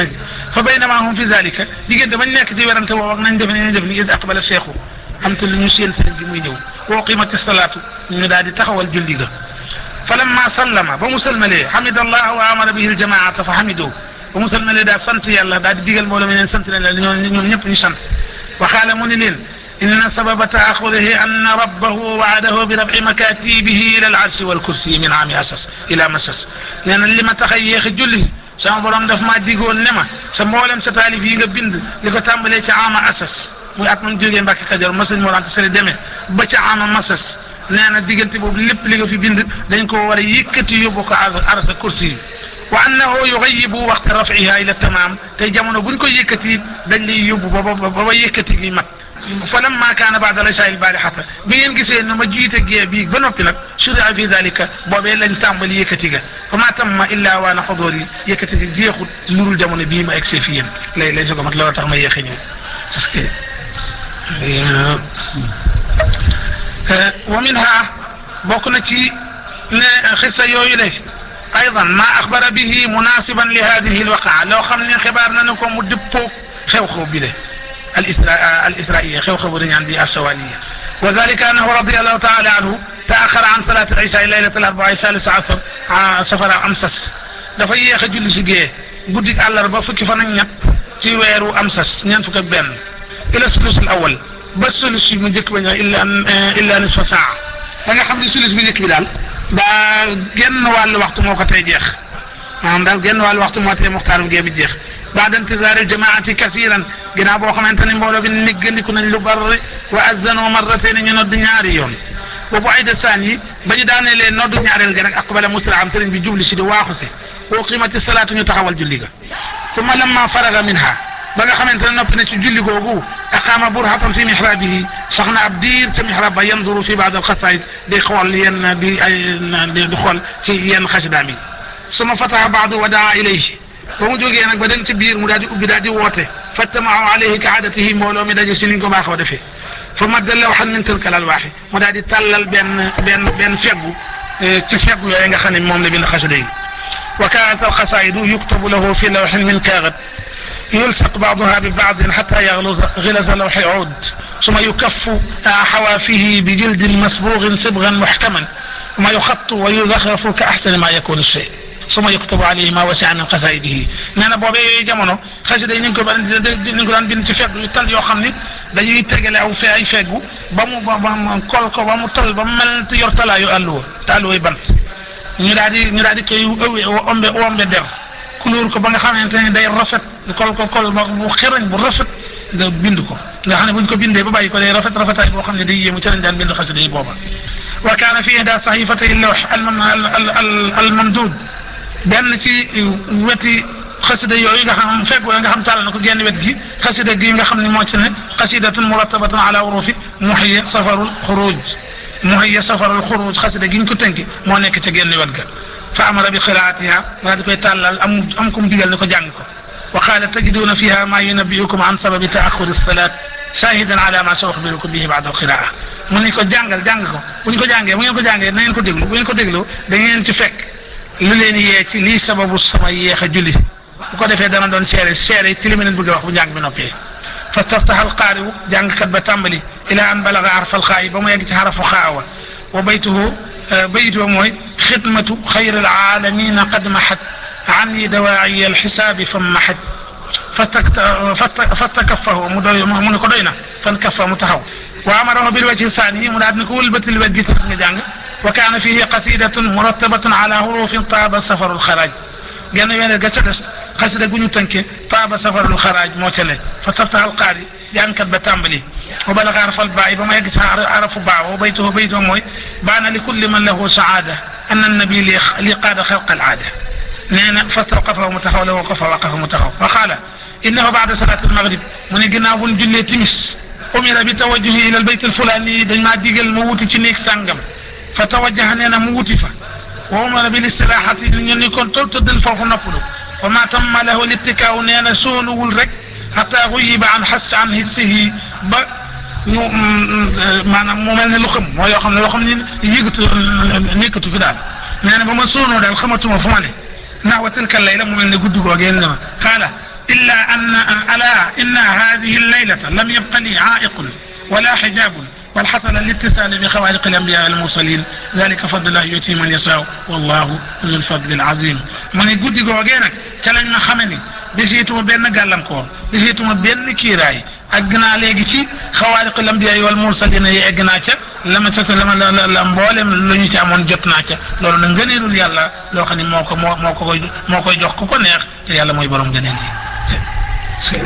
فبينما هم في ذلك ديغي دا نيك دي ورانت وواك نان ديف ني ديف ني إذ أقبل الشيخ am te lu ñu seen sëriñ bi muy ñëw wa qimati salaatu ñu daal di taxawal julli ga falamma sallama ba mu salmalee hamidallah wa amara bihi aljamaata fa hamidu ba mu salmalee daa sant yàlla daal di digal mbooloo mi leen sant leen la ñoom ñëpp ñu sant wa qaala mu ni leen inna sababa taaxurihi anna rabbahu waadahu bi raf'i makatibihi ila al arshi wal kursi min aami asas ila masas nee na li ma tax a yéex a julli sama borom daf maa digoon ne ma sa mboolem sa taalif yi nga bind li ko tàmbalee ci ama asas muy at man jógee Mbàkke Kajoor masañ moo daan sali demee ba ca ama masas nee na diggante boobu lépp li nga fi bind dañ ko war a yëkkati yóbbu ko arasa kursi yi wa annahu yughayyibu waqta raf'iha ila tamam tey jamono buñ ko yëkkati dañ lay yóbbu ba ba ba yëkkati gi mat fa lamma kaana ba'da al-ishaa al-baarihata bi ngeen gisee ne ma jiite gee bii ba noppi nag shuri'a fi dhalika boobee lañ tàmbali yëkkati ga fa ma tamma illa waana xuduuri yëkkati ga jeexut nurul jamono bii ma egg see fi yéen lay lay soog a mat loolu tax ma yéex a ñëw parce que ومنها بوكنا تي خصه يوي لي ايضا ما اخبر به مناسبا لهذه الوقعه لو خمني خبارنا نكم دبو خيو خو بي الاسراء الاسرائيليه خيو خو ريان بي السواليه وذلك انه رضي الله تعالى عنه تاخر عن صلاه العشاء ليله الاربعاء الثالث عشر سفر امسس دا فا ييخ جولي سي جي غوديك الاربعاء فكي فان نيات تي ويرو امسس ñen fuk ak ben ila sulus al awal ba sulus mu jëk baña illa illa nisfa saa da nga xam ni sulus bi jëk bi dal da genn walu waxtu moko tay jeex manam dal genn walu waxtu mo tay muxtarum ge bi jeex بعد انتظار الجماعه كثيرا غنا بو خامتاني مبولو بي نيغنديكو نان لو بار واذنوا مرتين ني نود ñaari yoon bobu ay de sani bañu daane le noddu ñaarel ga nak akbala musra am serigne bi jubli ci di waxu ci wa qimati salatu ñu taxawal julli ga thumma lamma faraga minha ba nga xamantene nopp na ci julli gogu aqama burhatan fi mihrabihi saxna abdir ci mihrab yanzuru fi ba'd al-qasaid di xol yenn di ay di xol ci yenn xasdami suma fataha ba'du wa da'a ilayhi ba mu jógee nag ba dem ci biir mu daal di ubbi daal di woote fattama'u alayhi ka'adatihi mbooloo mi daje si niñ ko baaxoo defee fa madda lawhan min tilka al-alwaahi mu daal di tàllal benn benn benn feggu ci feggu yooyu nga xam ne moom la bind xasida yi wa kaanat al-qasaidu yuktabu lahu fi lawhin min kaaghat يلصق بعضها ببعض حتى يغلظ غلظ لوح عود ثم يكف حوافيه بجلد مصبوغ صبغا محكما ثم يخط ويزخرف كأحسن ما يكون الشيء ثم يكتب عليه ما وسع من قصائده نانا بوبي جامونو خاسيدا نينكو نينكو دان بين ci fegg yu tal yo xamni dañuy tegale aw fe ay feggu bamu bam kol ko bamu tal bam mel yor tala yu allu talu way bant ñu daldi ñu daldi koy ombe ombe der couleur ko ba nga xamanteni day rafet kol ko kol bu xerañ bu rafet nga bind ko nga xamne buñ ko bindé ba bayyi ko day rafet rafetay bo xamne day yemu ci lañ daan bind xasida yi boba wa kana fi ihda sahifatay al-lawh al-mamdud ben ci weti xasida yooyu nga xam fekk nga xam tàll na ko genn wet gi xasida gi nga xam ne moo ci ne xasidatun murattabatun ala urufi muhayya safarul xuruj muhayya safarul xuruj xasida gi ñu ko tënki moo nekk ca genn wet ga fa amara bi qiraatiha daa di koy tàllal am am kum digal ne ko jàng ko wa qaala tajiduna fiha ma yunabbiukum an sababi taaxuri alsalat shahidan ala ma sa uxbirukum bihi ba'da alqiraa mu ni ko jàngal jàng ko bu ñu ko jàngee bu ngeen ko jàngee na ngeen ko déglu bu ngeen ko déglu da ngeen ci fekk lu leen yee ci lii sababu sama yéex a julli bu ko defee dana doon seere seere ci li ma leen bëgg a wax bu njàng bi noppee fastaftaha alqaari'u jàngkat ba tàmbali ila an balaga arfa alxaa'i ba mu yegg ci xarafu xaawa wa baytuhu baytu wa mooy xidmatu xayri alaalamina qad maxat ani dawaa'iya alxisaabi fa maxat fastakaffahu mu doy mu ne ko doy na fan kaffa mu taxaw wa amarahu bil wajhi saani mu daal ni ko wëlbatil wet gi tax nga jàng wa kaana fihi qasidatun murattabatun ala hurufin taaba safarul xaraaj genn wene ga ca des xasida gu ñu tënke taaba safarul xaraaj moo ca ne fa taftaha alqaari jàngkat ba tàmbali wa balaga arfal baa'i ba ma yegg ci arafu baa wa baytuhu baytuhu mooy baana li kulli man lahu saada anna nabi li li qaada xalqa al aada nee na fastawqafahu mu taxaw la woo ko fa waqafa mu taxaw wa qaala innahu ba'da salaati al-maghrib mu ne ginnaaw bu ñu jullee timis umira bi tawajjuhi ila al-bayt al-fulani dañ maa digal ma wuti ci néeg sàngam fa tawajjaha nee na mu wuti fa wa umira bil istirahati ñu ni kon toog tëddal foofu noppalu wa ma tamma lahu littikaaw nee na soonuwul rek hatta ghuyiba an xas an hissihi ba ñu maanaam mu mel ne lu xam moo yoo xam ne loo xam ne yëgatu nekkatu fi daal nee na ba ma soonoo daal xamatuma fu ma ne nahwa tilka al-layla mu mel ne guddi googee ne ma qaala illa anna ala inna hadihi al-laylata lam yabqa li aa'iqun wala hijaabun bal hasala al-ittisal bi xawaariq al-anbiya wal-mursalin dhalika fadlullah yu'tihi man yashaa wallahu dhul fadli al-azim mu ne guddi googee nag ca lañ ma xame ni desiituma benn gàllankoor desiituma benn kiiraay ak naa léegi ci xawaariq al-anbiya wal mursalin yi egg naa ca la ma ca la ma la la mboolem lu ñu ci amoon jot naa ca loolu nag ngëneelul yàlla loo xam ne moo ko moo moo ko koy moo koy jox ku ko neex te yàlla mooy borom ngëneel yi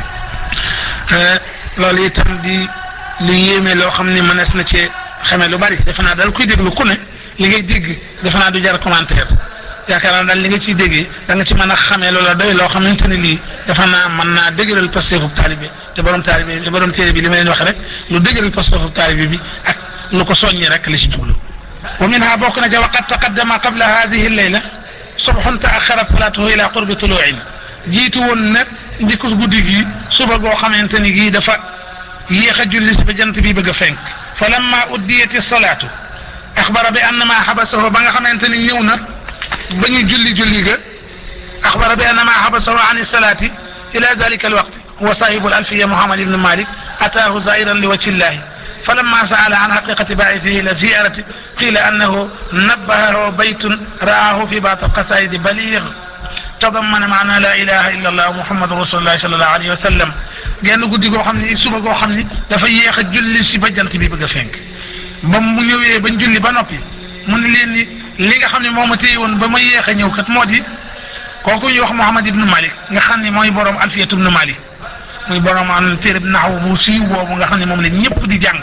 loolu itam di lu yéeme loo xam ne mënees na cee xamee lu bari defe naa daal kuy déglu ku ne li ngay dégg defe naa du jar commentaire yaakaar naa daal li nga ciy déggee da nga ci mën a xamee loola doy loo xamante ne lii defe naa mën naa dëgëral pasteefu taalibe te borom taalibe te borom téere bi li ma leen wax rek lu dëgëral pasteefu taalibe bi ak lu ko soññi rek la ci jublu wa minha bokk na ca waqad taqaddama qabla hadihi al-layla subhun ta'axxarat salaatuhu ila qurbi tuluu'in jiitu woon nag ndikus guddi gi suba goo xamante ni gii dafa yéex a julli si ba jant bi bëgg a fenk fa lamma uddiyati salaatu axbara bi anna ma xabasahu ba nga xamante ni ñëw na ba ñu julli julli ga axbara bi anna ma xabasahu an salaati ila dalika alwaqt huwa saahibu al-alfiya Muhammad ibn Malik ataahu zairan li wajhi llahi فلما سأل عن حقيقة باعثه إلى زيارته قيل أنه نبهه بيت رآه في بعض القصائد بليغ تضمن معنى لا إله إلا الله محمد رسول الله صلى الله عليه وسلم genn guddi goo xam ne suba goo xam ne dafa yéex a julli si ba jant bi bëgg a fenk ba mu ñëwee bañ julli ba noppi mu ne leen ni li nga xam ne moo ma téye woon ba ma yéex a ñëw kat moo di kooku ñu wax Muhammad ibn Malik nga xam ne mooy borom Alfiyatu ibn Malik muy borom an téere bi naxwu bu siiw boobu nga xam ne moom la ñëpp di jàng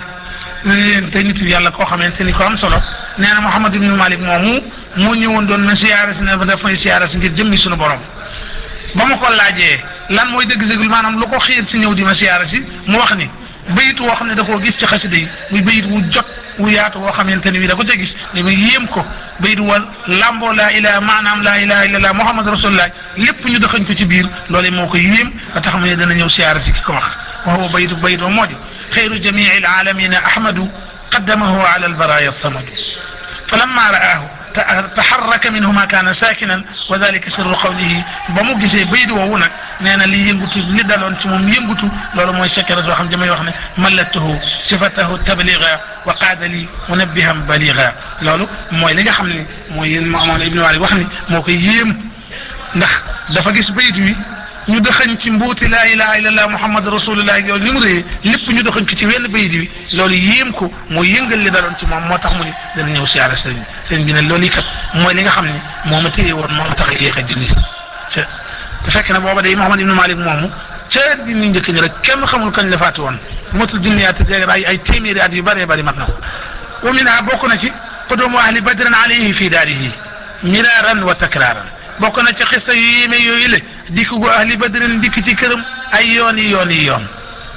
te nit yàlla koo xamante ni ko am solo nee na Muhammad ibn Malik moomu moo ñëwoon doon ma siyaara si ne daf may siyaara si ngir jëmmi suñu borom ba ma ko laajee lan mooy dëgg-dëgg maanaam lu ko xiir ci ñëw di ma siyaara si mu wax ni bayit woo xam ne da koo gis ci xasida yi muy bayit wu jot wu yaatu woo xamante ni bii da ko ca gis ne ma yéem ko bayit wal lamboo laa ilaha maanaam laa ilaha illallah Muhammad rasulullah lépp ñu dëxañ ko ci biir loolu moo ko yéem ba tax mu ne dana ñëw siyaara si ki ko wax wa huwa bayitu bayit wa moo di xayru jamii alalamina ahmadu qaddamahu ala albaraya samadu falamma raahu taxarraka minhu ma kaana saakinan wa dalika sirru qawlihi ba mu gisee bayit woowu nag nee na li yëngutu li daloon ci moom yëngutu loolu mooy secret soo xam damay wax ne mallatuhu sifatahu tabliga wa qaada li munabbihan baliga loolu mooy li nga xam ne mooy moom Ibn Malik wax ni moo koy yéem ndax dafa gis bayit wi ñu dëxañ ci mbuuti laa ilaha illallah muhammad rasulullah yow ni mu rëyee lépp ñu dëxañ ko ci wenn bayit wi loolu yéem ko mooy yëngal li daloon ci moom moo tax mu ni dana ñëw siyaara sëriñ sëriñ bi ne loolu yi kat mooy li nga xam ne moo ma téye woon moo ma tax a yéex a julli te fekk na booba day Muhammad ibn Malik moomu ca di ñu njëkk ñi rek kenn xamul kañ la faatu woon motul junniyaat ay ay téeméeri at yu bëree bëri mat na ko wa minha bokk na ci qudumu ahli badrin alayhi fi daarihi miraaran wa takraaran bokk na ci xista yu yéeme yooyu le dikk gu ahli badrin dikk ci këram ay yoon yi yoon yi yoon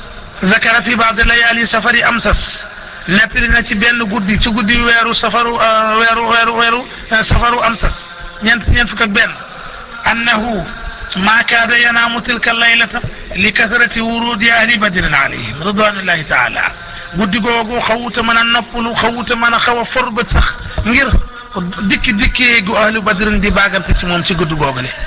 zakara fi ba'd layali safari amsas nettali na ci benn guddi ci guddi weeru safaru weeru weeru weeru safaru amsas ñeent ñeent fukk ak benn annahu ma kaada yanaamu tilka laylata li kasrati wurudi ahli badrin alayhim ridwanullahi taala guddi googu xawuta mën a noppalu xawuta mën a xaw a forbët sax ngir dikki dikkee gu ahli badrin di baagante ci moom ci guddi googu le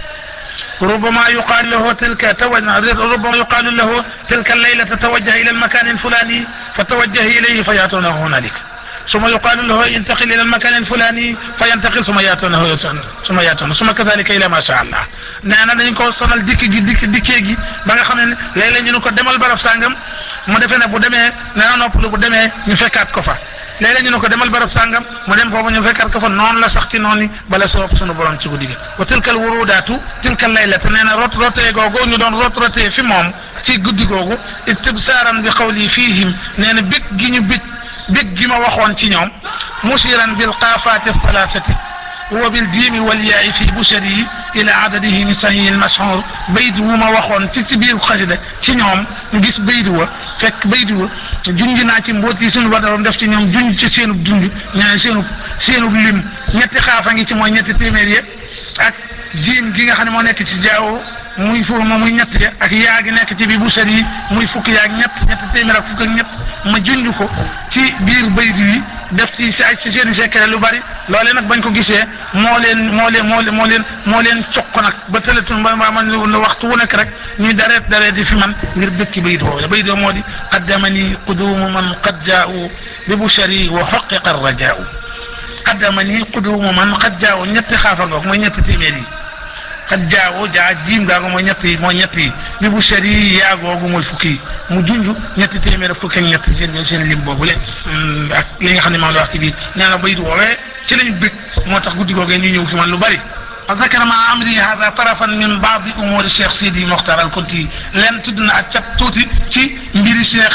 ربما يقال له تلك توجه ربما يقال له تلك الليلة توجه إلى المكان الفلاني فتوجه إليه فيأتونه هنالك ثم يقال له انتقل إلى المكان الفلاني فينتقل ثم يأتونه ثم يأتونه ثم كذلك إلى ما شاء الله نانا dañ ko sonal dikki gi dikki dikkee gi ba nga xam ne léeg-léeg ñu ne ko demal barab sàngam mu defee ne bu demee nee noppalu bu demee ñu fekkaat ko fa léeg-léeg ñu ne ko demal barab sàngam mu dem foofu ñu fekkaat ko fa noonu la sax ci noonu bala soob sunu borom ci guddi gi wa tilkal wurudaatu tilkal laylata nee na rot rotee googu ñu doon rot rotee fi moom ci guddi googu istibsaaran bi qawli fihim nee na bég gi ñu bég bég gi ma waxoon ci ñoom musiran bil qaafaati thalathati wa bil jiimi wal yaa'i fi bushari ila adadihi min sahih al mashhur bayt wu ma waxoon ci ci biir xasida ci ñoom ñu gis bayt wa fekk bayt wa junj naa ci mboot yi suñu badaroon def ci ñoom junj ci seenub junj ñaa seenub seenub lim ñetti xaafa ngi ci mooy ñetti téeméer yi ak jiim gi nga xam ne moo nekk ci jaaw muy fu ma muy ñett ya ak yaa gi nekk ci bi bushari yi muy fukk yaa ak ñett ñetti téeméer ak fukk ak ñett ma junj ko ci biir bayt wi def ci si ci seen i secret lu bari loolee nag bañ ko gisee moo leen moo leen moo leen moo leen moo leen coq nag ba tëlatun ba ma man waxtu wu nekk rek ñuy dareet dareet di fi man ngir bëgg ci bayit woowu bayit woowu moo di qaddamani qudumu man qad jaa'u bi bushari wa haqqiqa ar-rajaa'u qaddamani qudumu man qad jaa'u ñetti xaafa ngoog mooy ñetti téeméer yi qad jaa'u jaa jiim gaago mooy ñetti mooy ñetti bi bushari yaa googu mooy fukki mu junj ñetti téeméer fukk ak ñett seen seen lim boobu le ak li nga xam ne moom la wax ci biir nee na bayit woowee ci lañu bëgg moo tax guddi googee ñu ñëw fi man lu bari wa zakara ma amri hada tarafan min baadi umuri cheikh Sidi Mokhtar al Kunti leen tudd na ak cat tuuti ci mbiri cheikh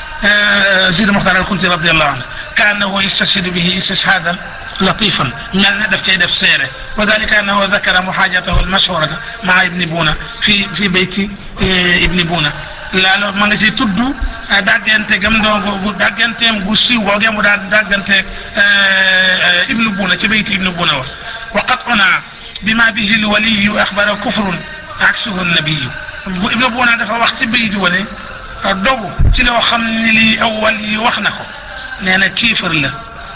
Sidi Mokhtar al Kunti radiyallahu anhu kaannahu yastashhadu bihi istishhadan latifan mel ne daf cay def seere wa dalika annahu zakara muhaajatahu al mashhurata maa ibni Buna fi fi bayti ibni Buna laalo ma nga ci tudd daggante gam doo dagganteem gu siiw googee mu daal daggante ibnu Buna ci bayti ibnu Buna wa wa qat'una bima bihi lwaliyu axbara kufrun aksuhu nabiyu ibnu Buna dafa wax ci bayti wane dogu ci loo xam ne lii aw wali wax na ko nee na kiifar la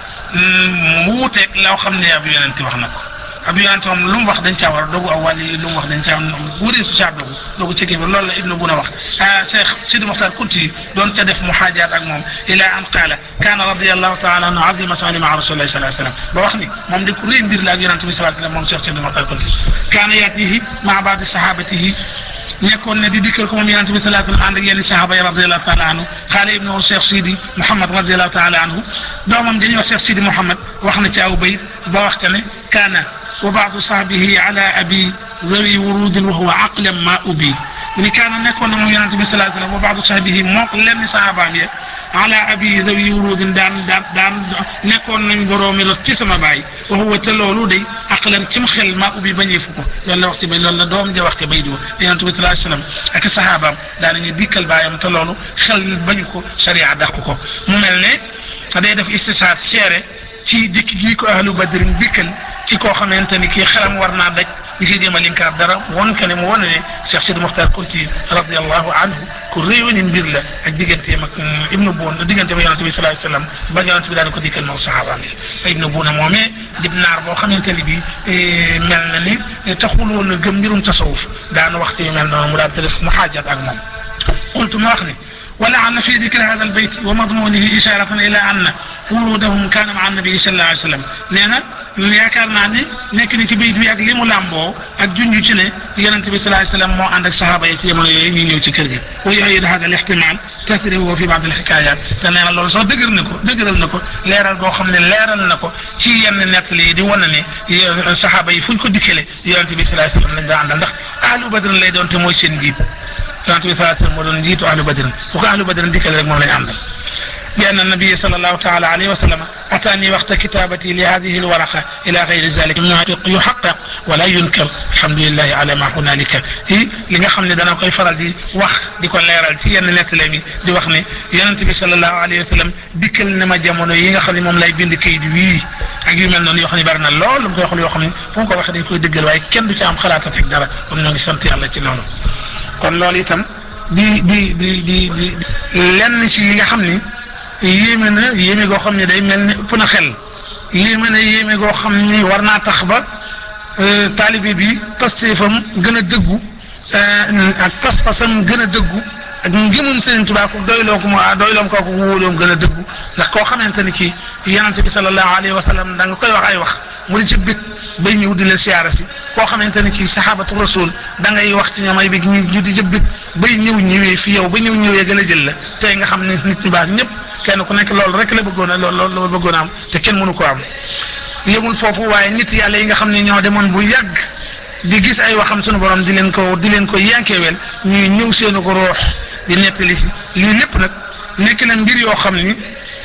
mu wuuteeg loo xam ne ab yonent wax na ko ab yonent moom lu mu wax dañ caa war a dogu aw wali lu mu wax dañ caa wuree su caa dogu dogu ci kiifar loolu la ibnu Buna wax ah Cheikh Sidi Mokhtar Kunti doon ca def muhaajaat ak moom ila an qaala kaana radiyallahu taala anhu azima sa'ni ma'a rasulillahi sallallahu alayhi wasallam ba wax ni moom di ku rëy mbir la ak yonent bi sallallahu alayhi wasallam moom Cheikh Sidi Mokhtar Kunti kaana yaatihi ma'a ba'di sahabatihi nekkoon ne di dikkal ko moom yonent bi sallallahu alayhi wasallam ànd ak yenn sahaba yi radiyallahu taala anhu xaale ibnu Cheikh Sidi Mouhamed radiyallahu taala anhu doomam dañuy wax Cheikh Sidi Mouhamed wax na ci aw bayt ba wax ca ne kaana wa ba'du sahbihi ala abi dhawi wurudin wa huwa aqlam ma ubi ni kaana nekkoon na moom yonent bi sallallahu alayhi wasallam wa ba'du sahbihi mook lenn sahabaam yi ala abi dhawi wurudin daan daan daan nekkoon nañ boroomi lot ci sama baay wa huwa te loolu day aqlam cim xel ma ubbi bañeefu ko loolu la wax ci bay loolu la doom ja wax ci bay di wa yonent bi sallallahu alayhi wasallam ak sahabaam daanañu dikkal baayam te loolu xel bañu ko sharia dàq ko mu mel ne day def istishaad seere ci dikk gii ko ahlu badrin dikkal ci koo xamante ni kii xelam war naa daj di si jéem a linkaar dara won ka ne mu won ne Cheikh Sidi Mokhtar Kunti radiyallahu anhu ku réewoon mbir la ak digganteem ak ibnu Buna digganteem ak yonent bi sallallahu alayhi wasallam ba yonent bi daal ko dikkal moom saxaabaam yi ibnu Buna moomee dib naar boo xamante ni bii mel na ni taxul woon a gëm mbirum tasawuf daan waxtu yu mel noonu mu daal di def muhaajaat ak moom qultu ma wax ni ولعل في ذكر هذا البيت ومضمونه إشارة إلى أن ورودهم كان مع النبي صلى الله عليه وسلم لأن yaakaar naa ni nekk ni ci bayit bi ak li mu làmboo ak junj ci ne yonent bi sallallahu alayhi wasallam moo ànd ak saxaaba yi ci jamono yooyu ñuy ñëw ci kër gi wa yu'ayyidu hadha al-ihtimal tasrihu fi ba'd al-hikayat te nee na loolu sax dëgër na ko dëgëral na ko leeral goo xam ne leeral na ko ci yenn nettali yi di wane ne saxaaba yi fu ñu ko dikkale yonent bi sallallahu alayhi wasallam lañ daa àndal ndax ahlu badr lay doon te mooy seen njiit yonent bi sallallahu alayhi wasallam moo doon njiitu ahlu badr fu ko ahlu badr dikkale rek moom lañ àndal بأن النبي صلى الله تعالى عليه وسلم أتاني وقت كتابتي لهذه الورقة إلى غير ذلك يحقق ولا ينكر الحمد لله على ما هنالك li nga xam ne dana koy faral di wax di ko leeral ci yenn nettali mi di wax ne yonent bi sallallahu alayhi wa sallam dikkal na ma jamono yi nga xam ne moom lay bind kayit wii ak yu mel noonu yoo xam ne bari na lool lu mu koy wax yoo xam ne fu mu ko waxee dañ koy dëggal waaye kenn du ci am xalaata teg dara kon ñoo ngi sant yàlla ci loolu kon loolu itam di di di di di lenn ci yi nga xam ni yéeme na yéeme goo xam ne day mel ni ëpp na xel yéeme na yéeme goo xam ni war naa tax ba taalibe bi pastéefam gën a dëggu ak pas-pasam gën a dëggu ak ngëmum Sëriñ Tuubaa ko doyloo ko mu doyloom kooku wóoloom gën a dëggu ndax koo xamante ni kii yonent bi sallallahu alayhi wa sallam da nga koy wax ay wax mu di ci bég bay ñëw di la siyaara si koo xamante ni kii sahabatu rasul da ngay wax ci ñoom ay bég ñu di jëbbit bay ñëw ñëwee fi yow ba ñëw ñëwee gën a jël la tey nga xam ne nit ñu baax ñëpp kenn ku nekk loolu rek la bëggoon a loolu la bëggoon a am te kenn mënu ko am yëmul foofu waaye nit yàlla yi nga xam ne ñoo demoon bu yàgg di gis ay waxam sunu borom di leen ko di leen ko yankeewel ñuy ñëw seenu ko roox di nettali si lii lépp nag nekk na mbir yoo xam ni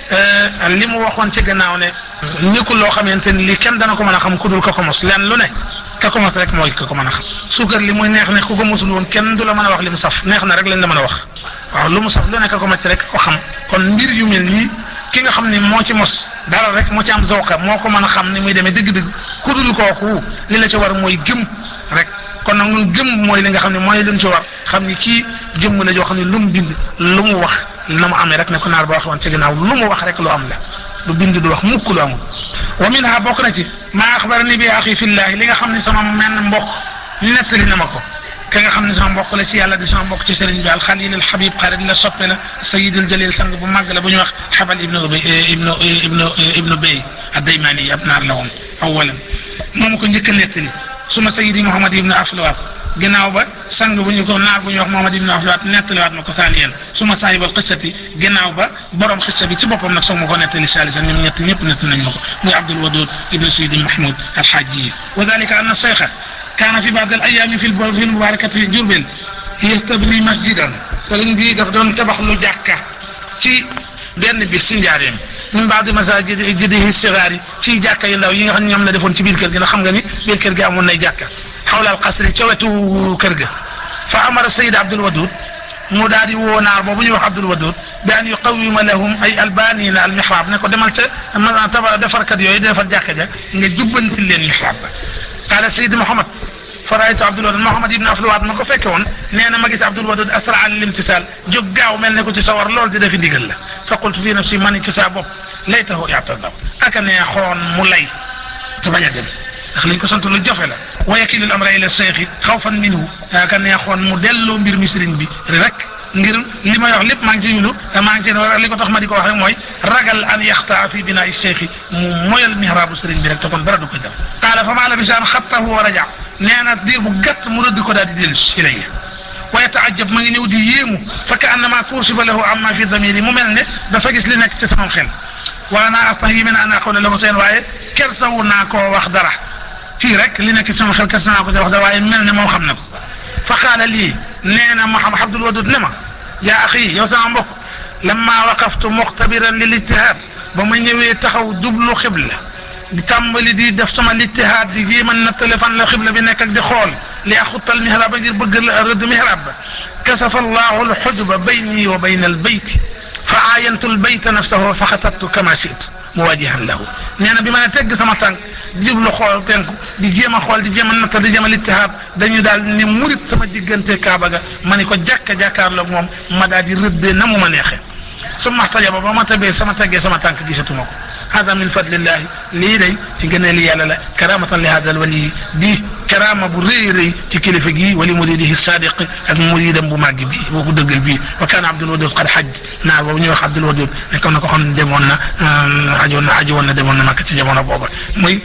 li mu waxoon ci gannaaw ne nekkul loo xamante ni lii kenn dana ko mën a xam ku dul ka ko mos leen lu ne ka ko mos rek mooy ka ko mën a xam suukar li muy neex ne ku ko mosul woon kenn du la mën a wax li mu saf neex na rek lañ la mën a wax waaw lu mu saf lu ne ka ko mos rek ko xam kon mbir yu mel nii ki nga xam ni moo ci mos dara rek moo ci am zawqa moo ko mën a xam ni muy demee dëgg-dëgg ku dul kooku li la ci war mooy gëm rek kon nag ñun gëm mooy li nga xam ne mooy luñ ci war xam ni kii jëmm la joo xam ne lu mu bind lu mu wax na mu amee rek ne ko naar ba wax woon ci ginnaaw lu mu wax rek lu am la du bind du wax mukk lu amul wa minha bokk na ci maa axbarani bi axi fillahi li nga xam ne sama menn mbokk nettali na ma ko ka nga xam ne sama mbokk la ci yàlla di sama mbokk ci sëriñ bi al xalil al xabib xarit la soppe la sayid al jalil sang bu màgg la bu ñu wax xabal ibnu ibnu ibnu ibnu bay ad-daymani ab naar la woon awalan moom ko njëkk a nettali suma sayidi Muhammad ibnu Aflawaat ginnaaw ba sang bu ñu ko naar bu ñu wax Muhammad ibnu Aflawaat nettaliwaat ma ko saaliyan suma saahibal qissati ginnaaw ba borom xissa bi ci boppam nag soog ma ko nettali saalisan ñoom ñett ñëpp nettali nañ ma ko muy Abdul Wadud ibnu Sidi Mahmoud al-Hajji wa dalika anna shaykha kaana fi ba'd al-ayyaam fi al-mubaarakati fi Jurbel yastabni masjidan sëriñ bi daf doon tabax lu jàkka ci benn bi si njaareem min baadi masaajidihi sigaari ci jàkka yu ndaw yi nga xam ne ñoom la defoon ci biir kër gi ndax xam nga ni biir kër gi amoon nay jàkka xawla al qasri ca wetu kër ga fa amara sayid Abdul Wadud mu daal di woo naar boobu ñuy wax Abdul Wadud bi an yuqawwima lahum ay albaaniina al mihrab ne ko demal ca taba defarkat yooyu defar jàkka ja nga jubbanti leen mihrab ba qaala sayid Muhammad fa raaytu Abdul Wadud Muhammad ibn Aflawaat ma ko fekke woon nee na ma gis Abdul Wadud asraa lil imtisaal jóg gaaw mel ne ko ci sawar lool di defi ndigal la fa qultu fi nafsi man ci saa bopp laytahu i'tazar aka neexoon mu lay te bañ a dem ndax liñ ko sant lu jafe la wa yakilu al-amra ila cheikh xawfan minhu aka neexoon mu delloo mbir mi sëriñ bi rek ngir li may wax lépp maa ngi ci yulu maa ngi ci li ko tax ma di ko wax rek mooy ragal an yaxtaa fi binaa cheikh mu moyal mihraabu sëriñ bi rek te kon dara du ko jar qaala fa maa labisa an xattahu wa raja nee na diir bu gàtt mu rëdd ko daal di dellu si ilayya wa yataajab ma ngi ñëw di yéemu fa ka annama kursiba lahu amma fi damiri mu mel ne dafa gis li nekk ci sama xel wa ana astahi min an aqula lahu seen waaye kersawu naa koo wax dara fii rek li nekk ci sama xel kersa naa ko wax dara waaye mel ne moom xam na ko fa qaala lii nee na Muhammad Abdul Wadud ne ma yaa axi yow sama mbokk lamma waqaftu muxtabiran lil ijtihaad ba ma ñëwee taxaw jublu xibla di tàmbali di def sama lijtihaad di jéem a nattale fan la xibla bi nekk ak di xool li axuttal mihrab ngir bëgg rëdd mihrab ba kasafa allahu alxujba bayni wa bayna albayti fa aayantu albayta nafsahu fa xatattu kama situ muwajihan lahu nee na bi ma ne tegg sama tànk di jublu xool penku di jéem a xool di jéem a natta di jéem a lijtihaad dañu daal ni murit sama diggante kaaba ga ma ni ko jàkka jàkkaarloog moom ma daal di rëddee na mu ma neexee summa ihtajaba ba ma tabee sama teggee sama tànk gisatuma ko hada min fadlillahi lii day ci gëneeli yàlla la karamatan li hada al wali di karama bu rëy rëy ci kilifa gi wali muridihi sadiq ak muridam bu màgg bi boo ko dëggal bii wa kaana Abdul Wadud qad hajj naar boobu ñuy wax Abdul Wadud nekkoon na ko xam ne demoon na ajoon na aji woon na demoon na Makka ci jamono booba muy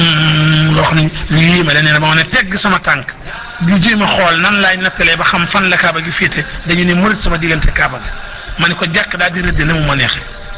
loo xam ne lu yéeme la nee na ba ma ne tegg sama tànk di jéem a xool nan laay nattalee ba xam fan la kaaba gi féete dañu ne murid sama diggante kaaba ga ma ne ko jàkk daal di rëdd na mu ma neexee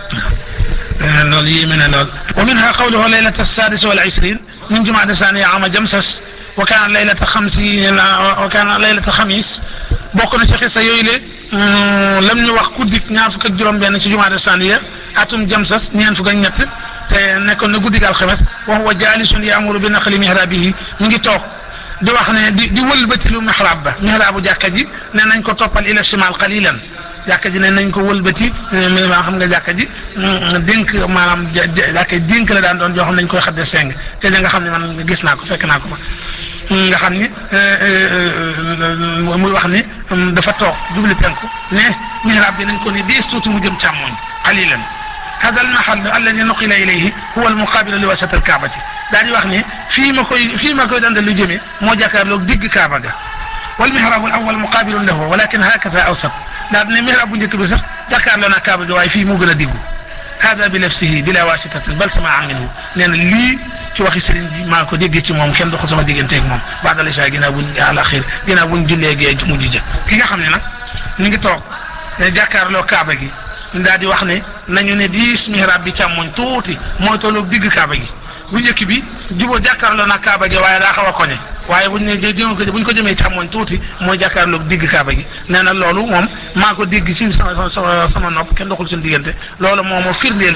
loolu yéeme na lool wa minha qawluhu laylata sadis wal ishrin min jumaada saniya ama jamsas wa kaana laylata xamsi wa kaana laylata xamis bokk na ci xisa yooyu le lam ñu wax ku dik ñaar fukk ak juróom benn ci jumaada saniya atum jamsas ñeent fukk ak ñett te nekkoon na guddi gi alxames wa huwa jaalisun yaamuru bi naqli mihrabihi mi ngi toog di wax ne di di wëlbati lu mihrab ba mihrabu jàkka ji ne nañ ko toppal ila shimal qalilan jàkka ji ne nañ ko wëlbati maa xam nga jàkka ji dénk maanaam jàkka dénk la daan doon joo xam ne dañ koy xadde seng te da nga xam ne man gis naa ko fekk naa ko ma nga xam ni muy wax ni dafa toog jubli penku ne mihrab bi nañ ko ne dees tuuti mu jëm càmmoñ qalilan hada al mahal alladi nuqila ilayhi huwa al muqabilu li wasat al kaabati daal di wax ne fii ma koy fii ma koy dandal lu jëmee moo jàkkaarloog digg kaaba ga wal mihrabu al awwal muqabilun lahu walakin hakaza awsat daal ne mihrab bu njëkk bi sax jàkkaarloo na kaaba ga waaye fii moo gën a diggu hada bi nafsihi bila wasitatin bal samaa minhu nee na lii ci waxi sëriñ bi maa ko déggee ci moom kenn doxul sama digganteeg moom baadal isha ginnaaw buñ alaxir ginnaaw buñ jullee gee mujj ja ki nga xam ne nag ñu ngi toog ne jàkkaarloo kaaba gi daal di wax ne nañu ne diis mihrab bi càmmoñ tuuti mooy tolloog digg kaaba gi bu njëkk bi juboo jàkkaarloo na kaaba gi waaye daa xaw a koñe waaye buñ ne jëm ko buñ ko jëmee càmmoñ tuuti mooy jàkkaarloog digg kaaba gi nee na loolu moom maa ko dégg ci sama sama sama nopp kenn doxul suñu diggante loolu moo ma firndeel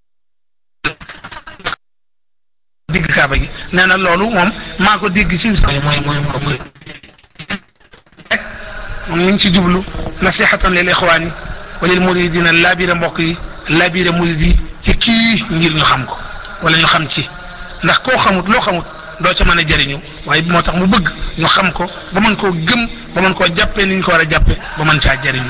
digg kaaba gi nee na loolu moom maa ko dégg ci mooy mooy mooy mooy moom ñu ngi ci jublu nasihatan lil ixwaani wa lil muridina labire mbokk yi labire murid yi ci kii ngir ñu xam ko wala ñu xam ci ndax koo xamut loo xamut doo ca mën a jëriñu waaye moo tax mu bëgg ñu xam ko ba mën koo gëm ba mën koo jàppee ni ñu ko war a jàppee ba mën caa jëriñu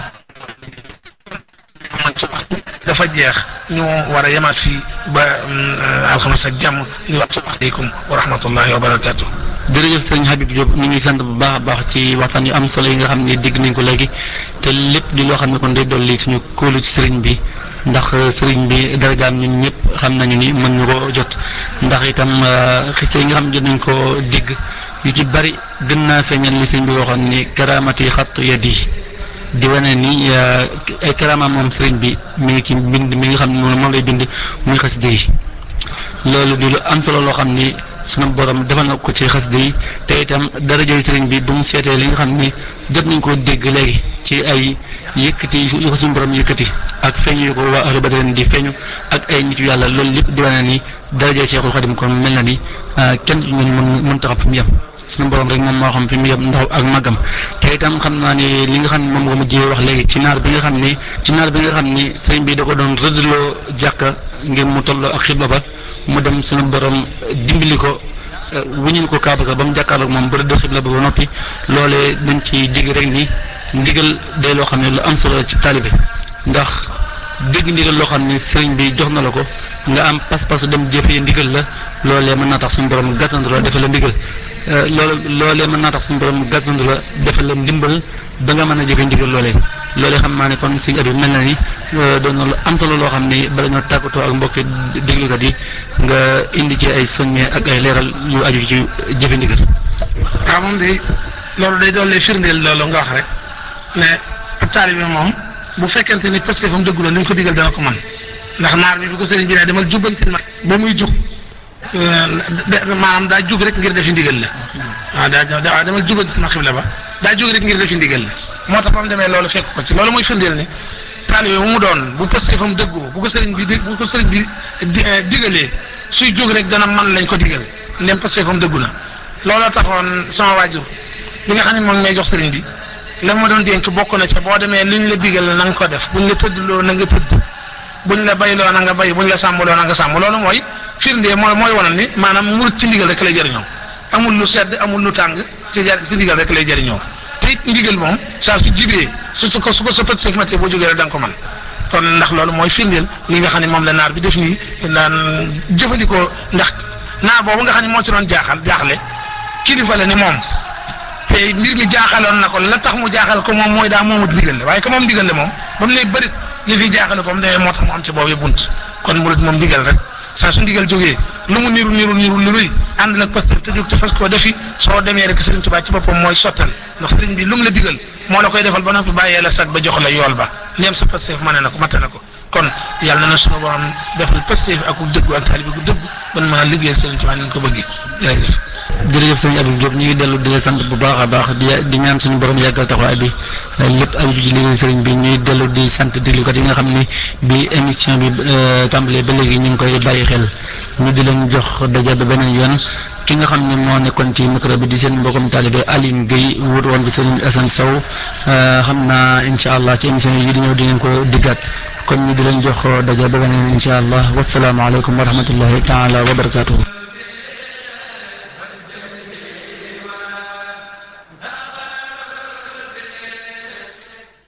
man ci waxtu dafa jeex ñu war a yemaat fii ba alxames ak jàmm ñu wax aleykum wa rahmatullahi wa barakaatu. jërëjëf sëriñ Habib Diop ñu ngi sant bu baax a baax ci waxtaan yu am solo yi nga xam ne dégg nañ ko léegi te lépp di loo xam ne kon day dolli suñu kóolu ci sëriñ bi ndax sëriñ bi darajaam ñun ñëpp xam nañu ni mën ñu ko jot ndax itam xiste yi nga xam ne jot nañ ko dégg yu ci bari gën naa feeñal li sëriñ bi waxoon ni karaamati xat yadi di wane ni ay karaama moom sëriñ bi mi ngi ci bind mi nga xam ne moom lay bind muy xasida yi loolu di lu am solo loo xam ni sunu borom defal na ko ci xasida yi te itam darajay sëriñ bi bu mu seetee li nga xam ni jot nañ koo dégg léegi ci ay yëkkati yu ko suñu borom yëkkati ak feeñu yu ko waa ahlu badrin di feeñu ak ay nit yu yàlla loolu lépp di wane ni darajay Cheikhul Khadim kon mel na ni kenn ñun mën mën taxam fi mu yem suñu borom rek moom moo xam fi mu yem ndax ak màggam te itam xam naa ni li nga xam ne moom nga mujjee wax léegi ci naar bi nga xam ni ci naar bi nga xam ni sëriñ bi da ko doon rëddloo jàkka ngir mu tolloo ak xibla ba mu dem suñu borom dimbali ko wuñul ko kaaba ga ba mu jàkkaarloog moom ba rëdd xibla ba ba noppi loolee dañ ci digg rek ni ndigal day loo xam ne lu am solo la ci taalibe ndax dégg ndigal loo xam ne sëriñ bi jox na la ko nga am pas-pasu dem jëfee ndigal la loolee mën naa tax suñu borom gàttandu la defal la ndigal loolu loolee mën naa tax suñu borom gàttandu la defal la ndimbal ba nga mën a jëfee ndigal loolee loolee xam naa ne kon sëriñ Abib mel na ni doon na lu am solo loo xam ne bala ñoo tàggatoo ak mbokki déglukat yi nga indi ci ay soññe ak ay leeral yu aju ci jëfe ndigal. waaw moom day loolu day doon lay firndeel loolu nga wax rek ne ab taalibe moom bu fekkente ni parce que fa mu dëggu loolu li ñu ko digal dana ko mën ndax naar bi bi ko sëriñ bi ne demal jubbantil ma ba muy jug maanaam daa jug rek ngir defi ndigal la waaw daa daa demal jubbantil ma xibla ba daa jug rek ngir defi ndigal la moo tax ba mu demee loolu fekk ko ci loolu mooy firndeel ni taalibe bu mu doon bu pëstee fa mu dëggoo bu ko sëriñ bi bu ko sëriñ bi digalee suy jóg rek dana man lañ ko digal ndem pëstee fa mu dëggu na looloo taxoon sama waajur bi nga xam ne moom may jox sëriñ bi la ma doon dénk bokk na ca boo demee luñ la digal na nga ko def buñ la tëddloo na nga tëdd buñ la bayloo na nga bay buñ la sàmmaloo na nga sàmm loolu mooy firndee mooy mooy wanal ni maanaam murit ci ndigal rek lay jëriñoo amul lu sedd amul lu tàng ci ci ndigal rek lay jëriñoo te it ndigal moom saa su jibee su su ko su ko sa pët sek matee boo jógee rek da nga ko mën kon ndax loolu mooy firndeel li nga xam ne moom la naar bi def nii daan jëfandikoo ndax naar boobu nga xam ne moo ci doon jaaxal jaaxle kilifa la ni moom te mbir mi jaaxaloon na ko la tax mu jaaxal ko moom mooy daa moomut ndigal la waaye que moom ndigal la moom ba mu lay bërit yëf yi jaaxale ko mu demee moo tax mu am ci boobu bunt kon murit moom ndigal rek saa su ndigal jógee lu mu niru niru niru lu rëy ànd nag pasteur te jóg te fas koo defi soo demee rek Sëriñ Tuubaa ci boppam mooy sottal ndax sëriñ bi lu mu la digal moo la koy defal ba noppi bàyyee la sag ba jox la yool ba ndéem sa pasteur mane na ko mate na ko kon yàlla na sunu borom defal pasteur ak ku dëggu ak taalibe gu dëggu ban mën a liggéeyal Sëriñ Tuubaa ni ñu ko bëggee jërëjëf. jërëjëf sëriñ Abib Diop ñu ngi dellu di la sant bu baax a baax di di ñaan suñu borom yàggal taxawaay bi lépp aju ci liggéey sëriñ bi ñuy dellu di sant déglukat yi nga xam ne bi émission bi tàmbalee ba léegi ñu ngi koy bàyyi xel ñu di leen jox daje ba beneen yoon ki nga xam ne moo nekkoon ci micro bi di seen mbokkum taalibe Alioune Guèye wut woon bi sëriñ Assane Sow xam naa incha allah ci émission yi di ñëw di ngeen ko diggaat kon ñu di leen jox daje ba beneen insha allah wassalaamu aleykum wa rahmatullahi taala wa barakatuhu